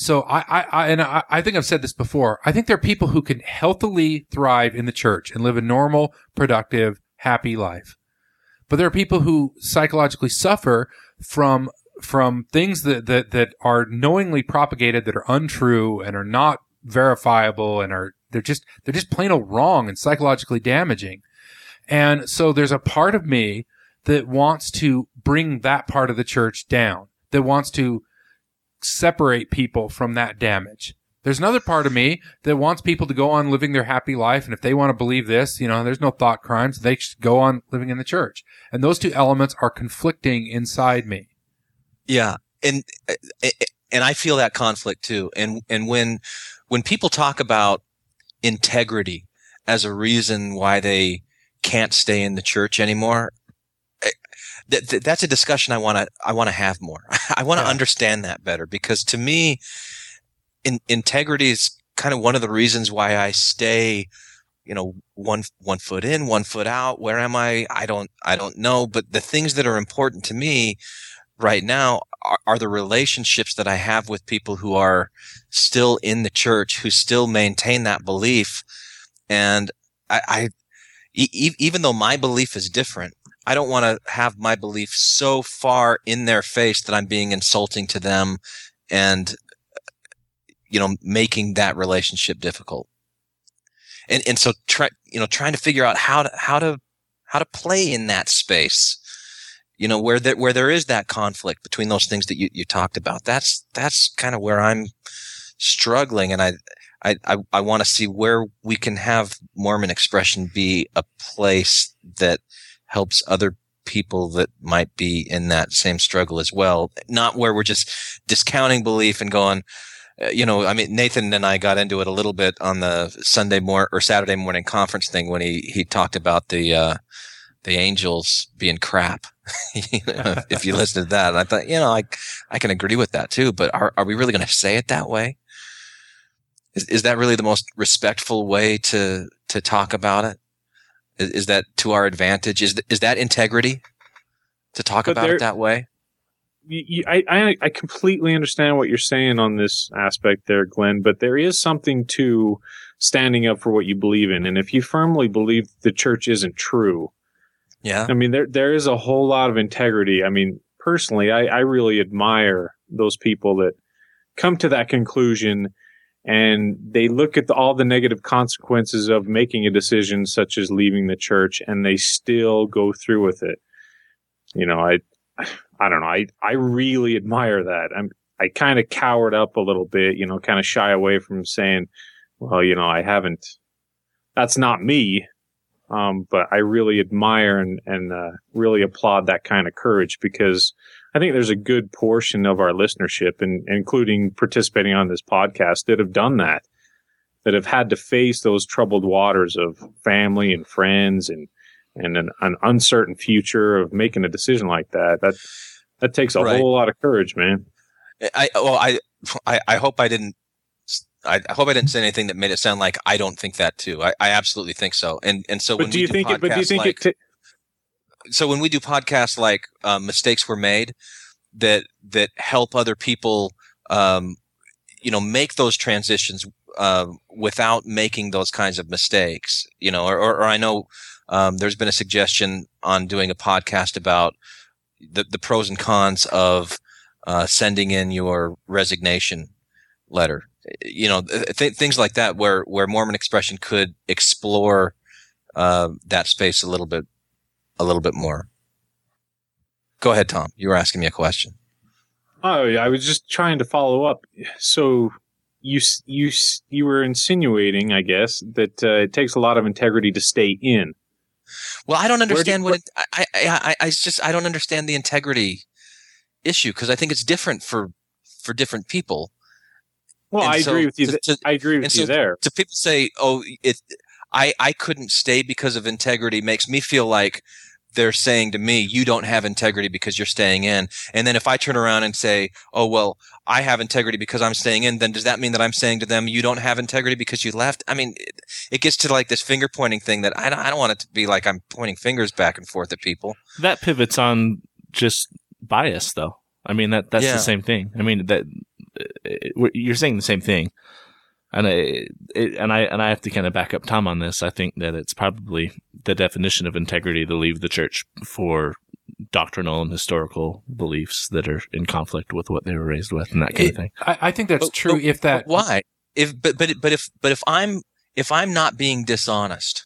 I think I've said this before. I think there are people who can healthily thrive in the church and live a normal, productive, happy life. But there are people who psychologically suffer from things that are knowingly propagated that are untrue and are not verifiable and they're just plain old wrong and psychologically damaging. And so there's a part of me that wants to bring that part of the church down, that wants to separate people from that damage. There's another part of me that wants people to go on living their happy life. And if they want to believe this, there's no thought crimes. They should go on living in the church. And those two elements are conflicting inside me. Yeah. And I feel that conflict too. And when people talk about integrity as a reason why they can't stay in the church anymore, that's a discussion I want to have more. I want to understand that better, because to me, integrity is kind of one of the reasons why I stay, one foot in, 1 foot out. Where am I? I don't know. But the things that are important to me right now are the relationships that I have with people who are still in the church, who still maintain that belief. And even though my belief is different, I don't want to have my belief so far in their face that I'm being insulting to them and, making that relationship difficult. And so trying to figure out how to play in that space, where there is that conflict between those things that you talked about. That's kind of where I'm struggling. And I want to see where we can have Mormon expression be a place that helps other people that might be in that same struggle as well. Not where we're just discounting belief and going, Nathan and I got into it a little bit on the Saturday morning conference thing when he talked about the angels being crap. If you listen to that, and I thought, I can agree with that too, but are we really going to say it that way? Is that really the most respectful way to talk about it? Is that to our advantage? Is that integrity to talk about it that way? I completely understand what you're saying on this aspect there, Glenn, but there is something to standing up for what you believe in. And if you firmly believe the church isn't true, there is a whole lot of integrity. Personally, I really admire those people that come to that conclusion and they look at all the negative consequences of making a decision such as leaving the church, and they still go through with it. I don't know. I really admire that. I kind of cowered up a little bit, kind of shy away from saying, well, I haven't, that's not me. But I really admire and really applaud that kind of courage, because I think there's a good portion of our listenership, and including participating on this podcast, that have done that have had to face those troubled waters of family and friends and an uncertain future of making a decision like that. That takes a whole lot of courage, man. I hope I didn't. I hope I didn't say anything that made it sound like I don't think that too. I absolutely think so. And so when we do podcasts so when we do podcasts like Mistakes Were Made that help other people, make those transitions without making those kinds of mistakes, or I know there's been a suggestion on doing a podcast about the pros and cons of sending in your resignation letter. Things like that, where Mormon Expression could explore that space a little bit more. Go ahead, Tom. You were asking me a question. Oh, yeah, I was just trying to follow up. So you were insinuating, I guess, that it takes a lot of integrity to stay in. Well, I don't understand I don't understand the integrity issue, because I think it's different for different people. Well, I agree with you. I agree with you there. To people say, "Oh, I couldn't stay because of integrity," makes me feel like they're saying to me, "You don't have integrity because you're staying in." And then if I turn around and say, "Oh, well, I have integrity because I'm staying in," then does that mean that I'm saying to them, "You don't have integrity because you left"? I mean, it gets to like this finger pointing thing that I don't want it to be like I'm pointing fingers back and forth at people. That pivots on just bias, though. I mean, that's the same thing. I mean, you're saying the same thing, and I have to kind of back up Tom on this. I think that it's probably the definition of integrity to leave the church for doctrinal and historical beliefs that are in conflict with what they were raised with, and that kind of thing. I think that's true. Why? If I'm not being dishonest,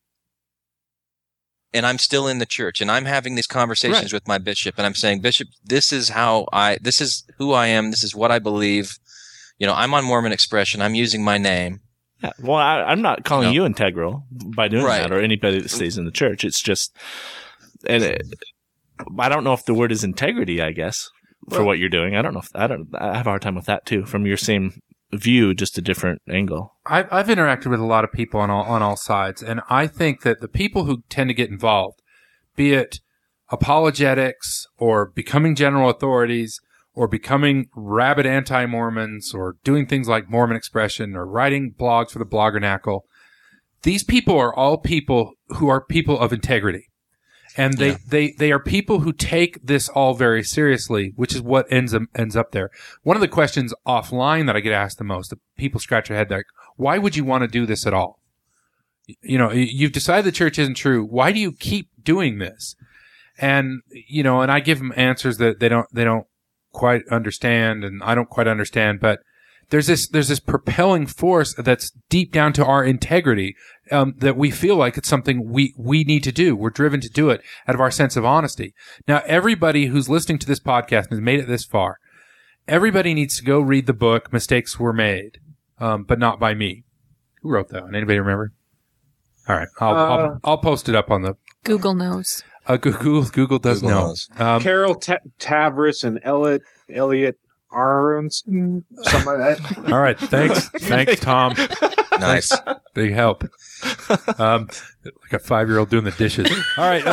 and I'm still in the church, and I'm having these conversations with my bishop, and I'm saying, "Bishop, this is who I am. This is what I believe. I'm on Mormon Expression. I'm using my name." Yeah. Well, I'm not calling you integral by doing that, or anybody that stays in the church. It's just, I don't know if the word is integrity, I guess, for what you're doing. I don't know I have a hard time with that too, from your same view, just a different angle. I've interacted with a lot of people on all sides, and I think that the people who tend to get involved, be it apologetics or becoming general authorities or becoming rabid anti-Mormons or doing things like Mormon Expression or writing blogs for the Bloggernacle, these people are all people who are people of integrity. And they are people who take this all very seriously, which is what ends up there. One of the questions offline that I get asked the most, that people scratch their head like, why would you want to do this at all? You've decided the church isn't true. Why do you keep doing this? And, and I give them answers that they don't quite understand, and I don't quite understand, but there's this propelling force that's deep down to our integrity, that we feel like it's something we need to do. We're driven to do it out of our sense of honesty. Now, everybody who's listening to this podcast and has made it this far, everybody needs to go read the book Mistakes Were Made, but not by me. Who wrote that one? Anybody remember? All right, I'll post it up on the Google knows. Google does know. Carol Tavris and Elliot Aronson, something like that. All right, thanks, Tom. Nice, big help. Like a 5-year-old doing the dishes. All right,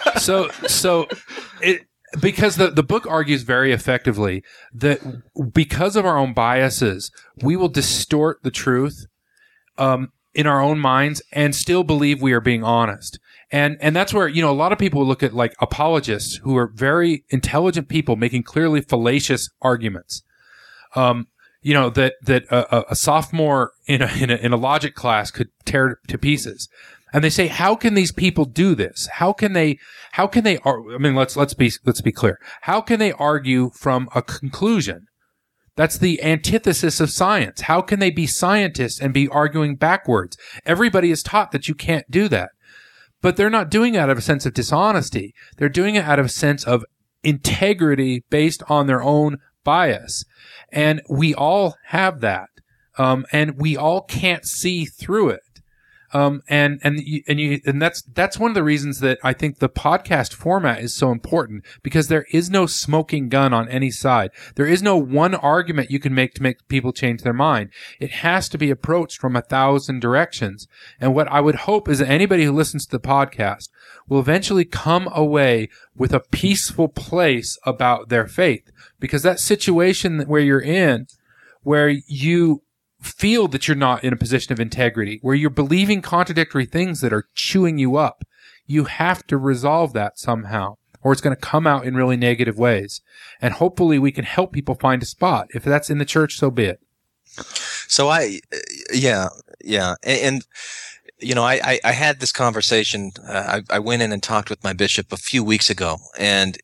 because the book argues very effectively that because of our own biases, we will distort the truth in our own minds and still believe we are being honest. And that's where, a lot of people will look at like apologists who are very intelligent people making clearly fallacious arguments. That a sophomore in a logic class could tear to pieces. And they say, how can these people do this? How can they, I mean, let's be clear. How can they argue from a conclusion? That's the antithesis of science. How can they be scientists and be arguing backwards? Everybody is taught that you can't do that. But they're not doing it out of a sense of dishonesty. They're doing it out of a sense of integrity based on their own bias. And we all have that. And we all can't see through it. And that's one of the reasons that I think the podcast format is so important, because there is no smoking gun on any side. There is no one argument you can make to make people change their mind. It has to be approached from 1,000 directions. And what I would hope is that anybody who listens to the podcast will eventually come away with a peaceful place about their faith, because that situation where you're in, where you feel that you're not in a position of integrity, where you're believing contradictory things that are chewing you up, you have to resolve that somehow, or it's going to come out in really negative ways. And hopefully we can help people find a spot. If that's in the church, so be it. So yeah. And you know, I had this conversation. I went in and talked with my bishop a few weeks ago, and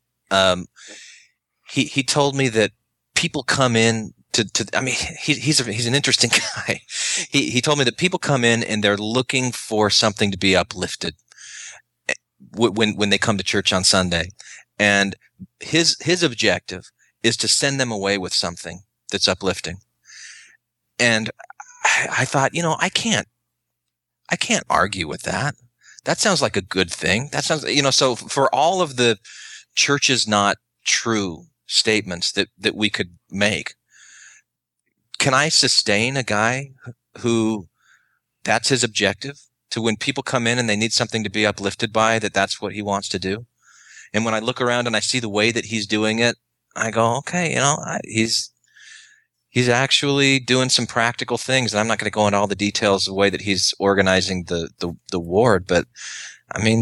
he told me that people come in I mean, he's an interesting guy. He told me that people come in and they're looking for something to be uplifted when they come to church on Sunday, and his objective is to send them away with something that's uplifting. And I thought, you know, I can't argue with that. That sounds like a good thing. That sounds, you know, so for all of the church's not true statements that we could make, can I sustain a guy who that's his objective, to when people come in and they need something to be uplifted by, that's what he wants to do? And when I look around and I see the way that he's doing it, I go, okay, you know, he's actually doing some practical things. And I'm not going to go into all the details of the way that he's organizing the ward, but I mean,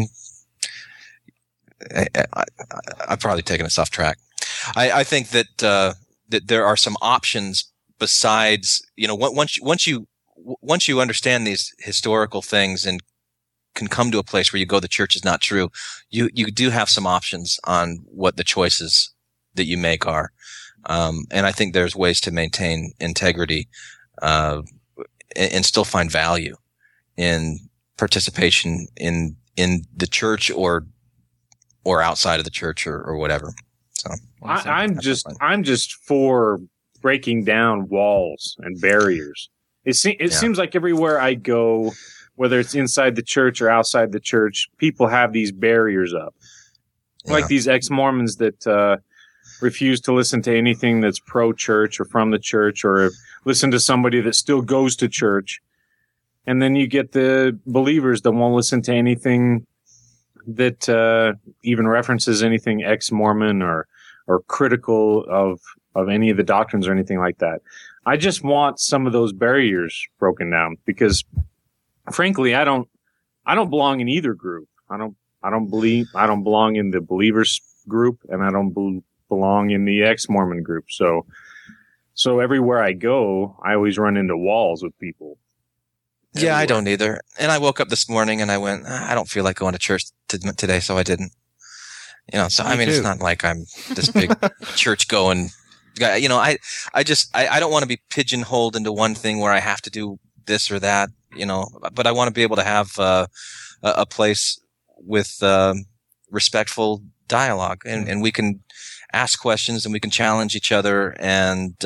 I've probably taken us off track. I think that there are some options besides, you know, once you understand these historical things and can come to a place where you go, the church is not true, you do have some options on what the choices that you make are. And I think there's ways to maintain integrity, and still find value in participation in the church or outside of the church or whatever. So I'm just for breaking down walls and barriers. It seems like everywhere I go, whether it's inside the church or outside the church, people have these barriers up. Yeah. Like these ex-Mormons that refuse to listen to anything that's pro-church or from the church, or listen to somebody that still goes to church. And then you get the believers that won't listen to anything that even references anything ex-Mormon or critical of any of the doctrines or anything like that. I just want some of those barriers broken down, because frankly, I don't belong in either group. I don't belong in the believers group, and I don't belong in the ex-Mormon group. So everywhere I go, I always run into walls with people. Yeah, I don't either. And I woke up this morning and I went, I don't feel like going to church today, so I didn't. You know, so I mean, it's not like I'm this big church going guy. You know, I don't want to be pigeonholed into one thing where I have to do this or that, you know, but I want to be able to have a place with respectful dialogue, and we can ask questions and we can challenge each other and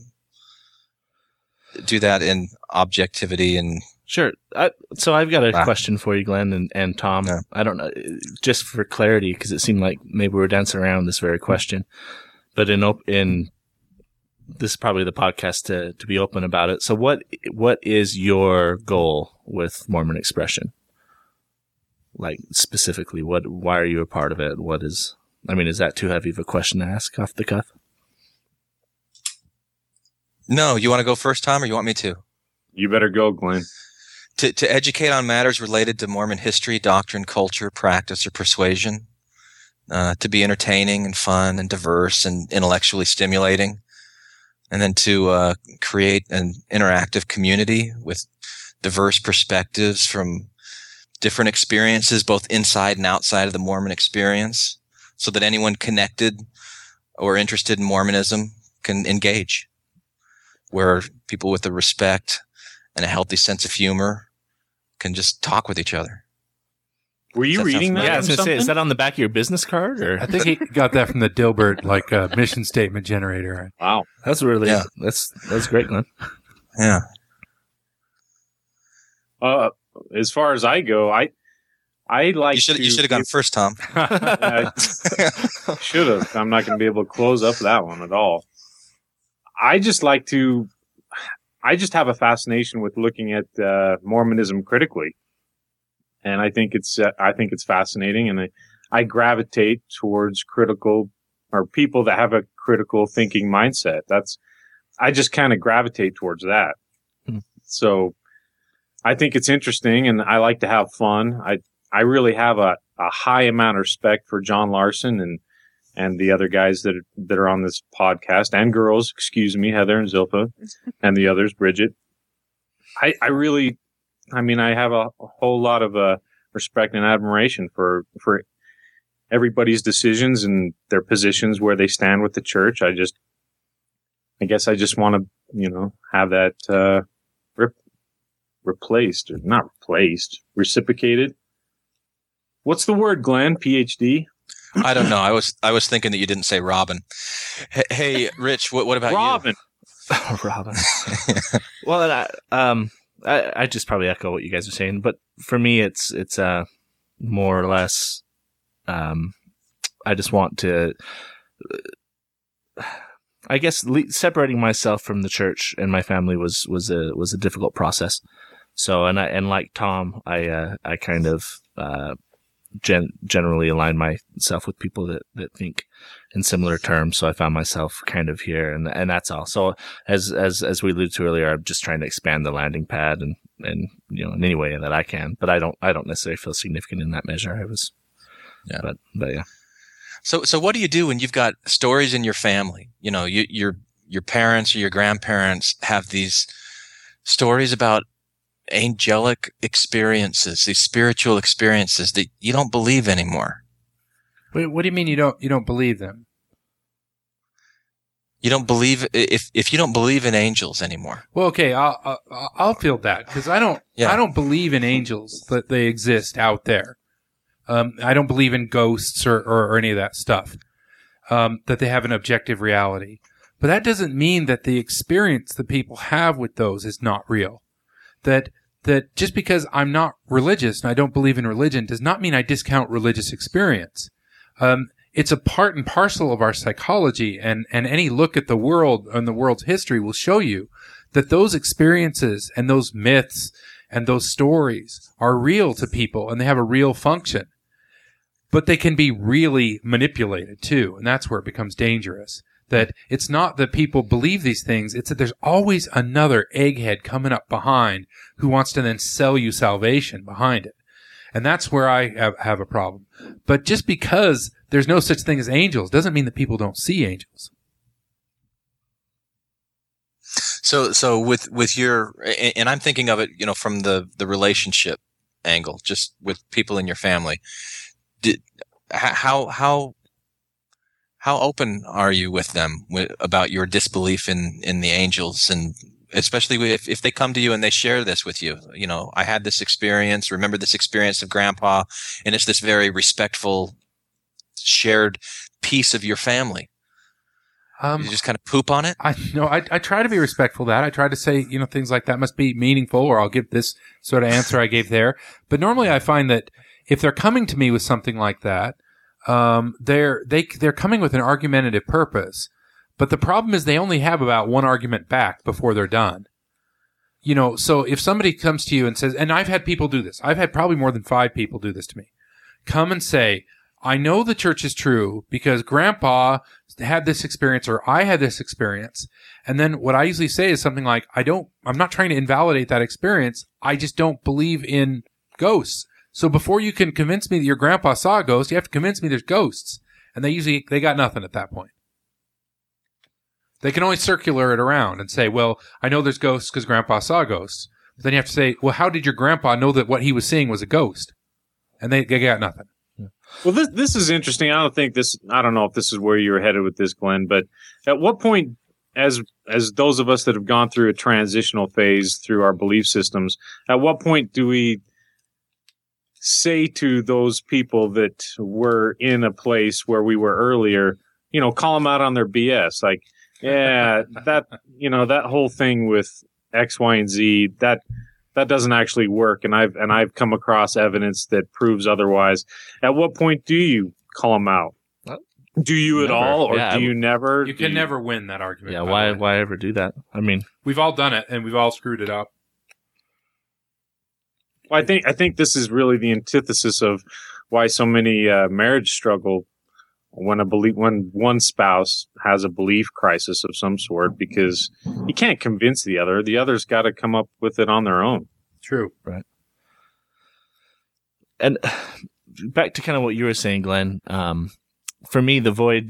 do that in objectivity and. Sure. So I've got a question for you, Glenn and Tom. Yeah. I don't know, just for clarity, because it seemed like maybe we were dancing around this very question. But in this is probably the podcast to be open about it. So what is your goal with Mormon Expression? Like specifically, why are you a part of it? Is that too heavy of a question to ask off the cuff? No, you want to go first, Tom, or you want me to? You better go, Glenn. To educate on matters related to Mormon history, doctrine, culture, practice, or persuasion. To be entertaining and fun and diverse and intellectually stimulating. And then to create an interactive community with diverse perspectives from different experiences, both inside and outside of the Mormon experience, so that anyone connected or interested in Mormonism can engage. Where people with a respect and a healthy sense of humor can just talk with each other. Were you reading that? Yeah, I was going to say, is that on the back of your business card? Or? I think he got that from the Dilbert mission statement generator. Wow, that's really that's great, Glenn. Yeah. as far as I go, I like You should have gone first, Tom. Should have. I'm not going to be able to close up that one at all. I just have a fascination with looking at Mormonism critically, and I think it's fascinating, and I gravitate towards critical or people that have a critical thinking mindset. I just kind of gravitate towards that. So I think it's interesting, and I like to have fun. I really have a high amount of respect for John Larson and the other guys that are on this podcast, and girls, excuse me, Heather and Zilpha, and the others, Bridget. I have a whole lot of respect and admiration for everybody's decisions and their positions where they stand with the church. I guess I just want to, have that reciprocated. What's the word, Glenn? PhD? I don't know. I was thinking that you didn't say Robin. Hey, Rich, what about Robin? Oh, Robin. Well, I just probably echo what you guys are saying, but for me, it's more or less. I just want to. I guess separating myself from the church and my family was a difficult process. So, and like Tom, I kind of generally align myself with people that think in similar terms. So I found myself kind of here, and that's all. So as we alluded to earlier, I'm just trying to expand the landing pad and in any way that I can. But I don't necessarily feel significant in that measure. But yeah. So what do you do when you've got stories in your family? Your parents or your grandparents have these stories about angelic experiences, these spiritual experiences that you don't believe anymore. Wait, what do you mean you don't believe them? You don't believe if you don't believe in angels anymore. Well, okay, I'll field that because I don't believe in angels that they exist out there. I don't believe in ghosts or any of that stuff. That they have an objective reality, but that doesn't mean that the experience that people have with those is not real. That just because I'm not religious and I don't believe in religion does not mean I discount religious experience. It's a part and parcel of our psychology, and any look at the world and the world's history will show you that those experiences and those myths and those stories are real to people and they have a real function. But they can be really manipulated too, and that's where it becomes dangerous. That it's not that people believe these things, it's that there's always another egghead coming up behind who wants to then sell you salvation behind it. And that's where I have a problem. But just because there's no such thing as angels doesn't mean that people don't see angels. So with your, and I'm thinking of it, from the relationship angle, just with people in your family. How open are you with them about your disbelief in the angels, and especially if they come to you and they share this with you? I had this experience. Remember this experience of Grandpa, and it's this very respectful, shared piece of your family. You just kind of poop on it. I try to be respectful of that. I try to say things like that must be meaningful, or I'll give this sort of answer I gave there. But normally I find that if they're coming to me with something like that, they're coming with an argumentative purpose. But the problem is they only have about one argument back before they're done. So if somebody comes to you and says, and I've had people do this, I've had probably more than 5 people do this to me, come and say, I know the church is true because Grandpa had this experience or I had this experience. And then what I usually say is something like, I'm not trying to invalidate that experience. I just don't believe in ghosts. So before you can convince me that your grandpa saw a ghost, you have to convince me there's ghosts. And they got nothing at that point. They can only circular it around and say, well, I know there's ghosts because grandpa saw ghosts. But then you have to say, well, how did your grandpa know that what he was seeing was a ghost? And they got nothing. Well, this is interesting. I don't know if this is where you were headed with this, Glenn, but at what point, as those of us that have gone through a transitional phase through our belief systems, at what point do we say to those people that were in a place where we were earlier, call them out on their BS? Like, yeah, that whole thing with X, Y, and Z, that that doesn't actually work. And I've come across evidence that proves otherwise. At what point do you call them out? Do you at all, or do you never? You can never win that argument. Yeah, why ever do that? I mean, we've all done it, and we've all screwed it up. Well, I think this is really the antithesis of why so many marriage struggle when one spouse has a belief crisis of some sort, because you can't convince the other. The other's got to come up with it on their own. True. Right. And back to kind of what you were saying, Glenn. For me, the void,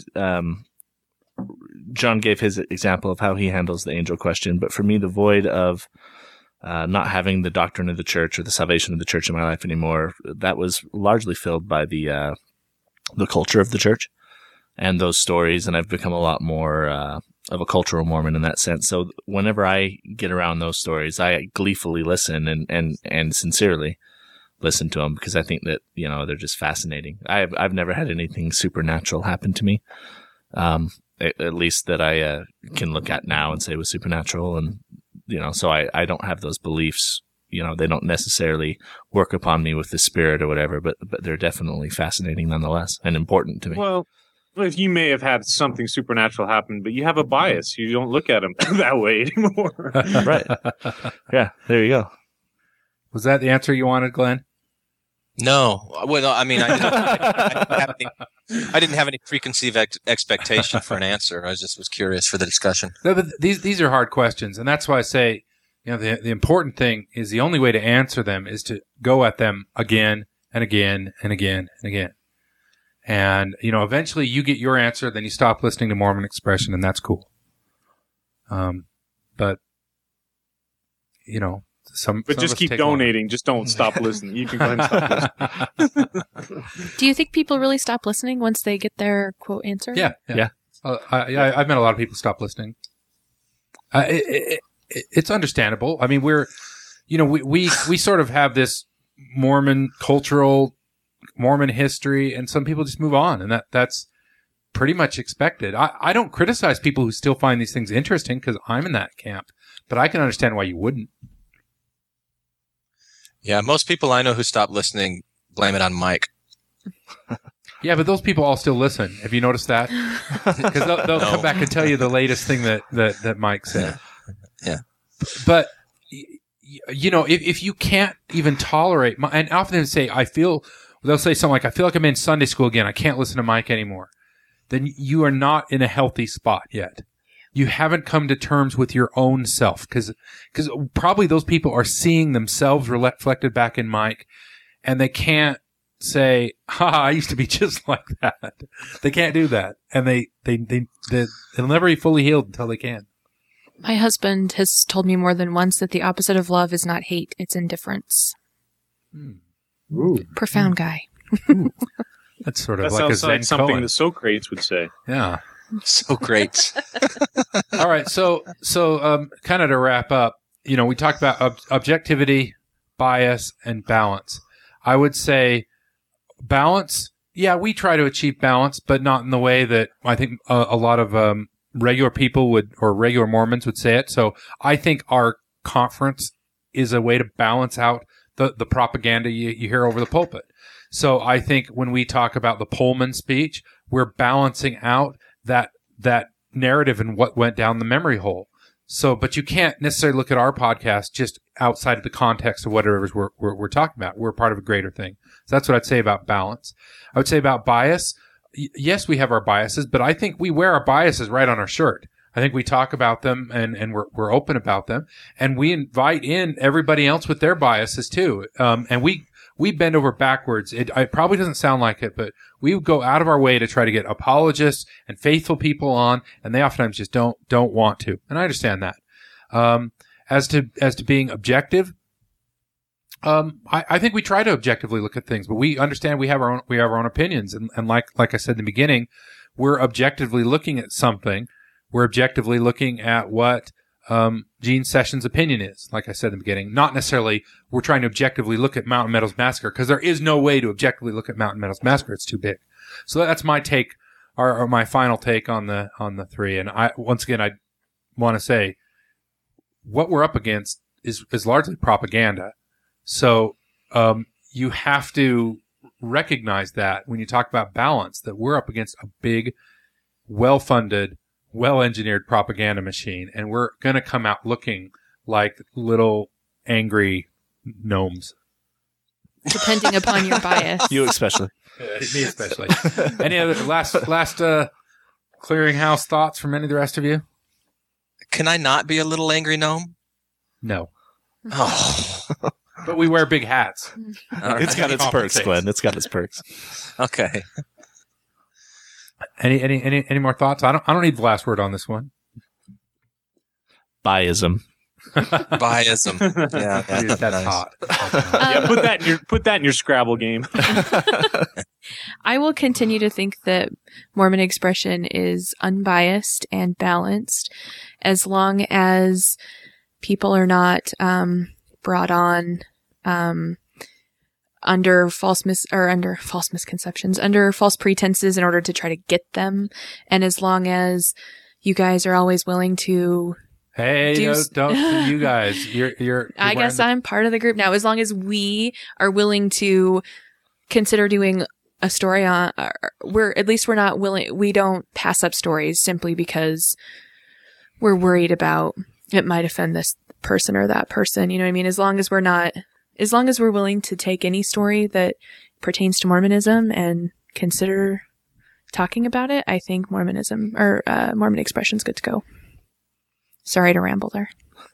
John gave his example of how he handles the angel question, but for me, the void of not having the doctrine of the church or the salvation of the church in my life anymore, that was largely filled by the culture of the church and those stories, and I've become a lot more of a cultural Mormon in that sense. So whenever I get around those stories, I gleefully listen and sincerely listen to them, because I think that, they're just fascinating. I've never had anything supernatural happen to me, at least that I can look at now and say was supernatural. And, so I don't have those beliefs. They don't necessarily work upon me with the spirit or whatever, but they're definitely fascinating nonetheless and important to me. Well, if you may have had something supernatural happen, but you have a bias. You don't look at them that way anymore. Right. Yeah, there you go. Was that the answer you wanted, Glenn? No. Well, I mean, I didn't have any preconceived expectation for an answer. I just was curious for the discussion. No, but these are hard questions, and that's why I say, the important thing is the only way to answer them is to go at them again and again and again and again. And, eventually you get your answer, then you stop listening to Mormon Expression, and that's cool. But some just keep donating. Longer. Just don't stop listening. You can go ahead and stop listening. Do you think people really stop listening once they get their quote answer? Yeah. I've met a lot of people stop listening. It's understandable. I mean, we sort of have this Mormon cultural, Mormon history, and some people just move on, and that's pretty much expected. I don't criticize people who still find these things interesting, because I'm in that camp, but I can understand why you wouldn't. Yeah, most people I know who stop listening blame it on Mike. Yeah, but those people all still listen. Have you noticed that? Because they'll come back and tell you the latest thing that Mike said. Yeah. But, if you can't even tolerate, and often they say, they'll say something like, I feel like I'm in Sunday school again. I can't listen to Mike anymore. Then you are not in a healthy spot yet. You haven't come to terms with your own self, because probably those people are seeing themselves reflected back in Mike, and they can't say, I used to be just like that. They can't do that. And they'll never be fully healed until they can. My husband has told me more than once that the opposite of love is not hate, it's indifference. Ooh. Profound guy. That's sort of that like sounds like something that Socrates would say. Yeah. So great. All right. So kind of to wrap up, we talked about objectivity, bias, and balance. I would say balance. Yeah, we try to achieve balance, but not in the way that I think a lot of regular people would, or regular Mormons would say it. So I think our conference is a way to balance out the propaganda you hear over the pulpit. So I think when we talk about the Pullman speech, we're balancing out that narrative and what went down the memory hole. So, but you can't necessarily look at our podcast just outside of the context of whatever we're talking about. We're part of a greater thing. So that's what I'd say about balance. I would say about bias. Yes, we have our biases, but I think we wear our biases right on our shirt. I think we talk about them and we're open about them, and we invite in everybody else with their biases too. And we bend over backwards. It probably doesn't sound like it, but we would go out of our way to try to get apologists and faithful people on, and they oftentimes just don't want to. And I understand that. As to being objective, I think we try to objectively look at things, but we understand we have our own opinions, and like I said in the beginning, we're objectively looking at something. We're objectively looking at what Gene Sessions' opinion is, like I said in the beginning. Not necessarily we're trying to objectively look at Mountain Meadows Massacre, because there is no way to objectively look at Mountain Meadows Massacre. It's too big. So that's my take, or my final take on the three. And once again, I want to say what we're up against is largely propaganda. So you have to recognize that when you talk about balance, that we're up against a big, well-funded, well-engineered propaganda machine, and we're going to come out looking like little angry gnomes. Depending upon your bias. You especially. Me especially. Any other last clearinghouse thoughts from any of the rest of you? Can I not be a little angry gnome? No. Oh. But we wear big hats. It's got its perks, Glenn. It's got its perks. Okay. Any more thoughts? I don't need the last word on this one. Biasm. Biasm. Yeah, Dude, that's nice. hot. Yeah, put that in your Scrabble game. I will continue to think that Mormon expression is unbiased and balanced as long as people are not brought on under false misconceptions, under false pretenses in order to try to get them, and as long as you guys are always willing to Hey, don't you guys? You're I guess I'm part of the group now. As long as we are willing to consider doing a story on, we're not willing. We don't pass up stories simply because we're worried about it might offend this person or that person. You know what I mean? As long as we're willing to take any story that pertains to Mormonism and consider talking about it, I think Mormonism or Mormon expression's good to go. Sorry to ramble there.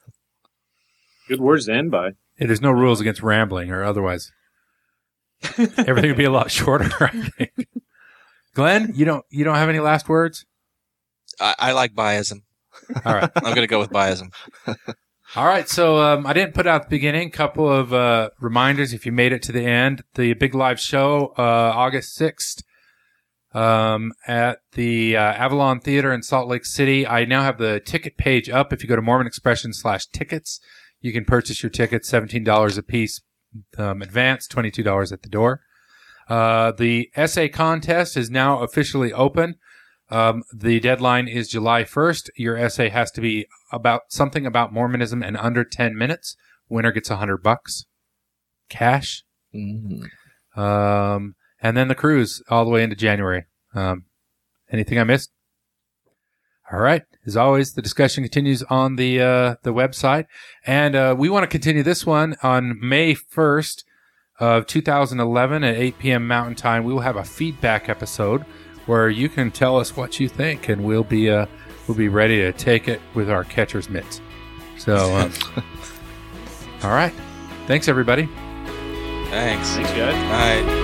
Good words to end by. Hey, there's no rules against rambling, or otherwise everything would be a lot shorter. I think. Glenn, you don't have any last words? I like biasm. All right, I'm going to go with biasm. all right. So I didn't put out at the beginning. Couple of reminders if you made it to the end. The big live show, August 6th. At the Avalon Theater in Salt Lake City. I now have the ticket page up. If you go to Mormon Expression/tickets, you can purchase your tickets, $17 a piece, advance, $22 at the door. The essay contest is now officially open. The deadline is July 1st. Your essay has to be about something about Mormonism in under 10 minutes. Winner gets $100 cash. Mm-hmm. And then the cruise all the way into January. Anything I missed? All right. As always, the discussion continues on the website. And we want to continue this one on May 1st of 2011 at 8 p.m. Mountain Time. We will have a feedback episode where you can tell us what you think, and we'll be ready to take it with our catcher's mitts. So, all right. Thanks, everybody. Thanks. Thanks, guys. All right.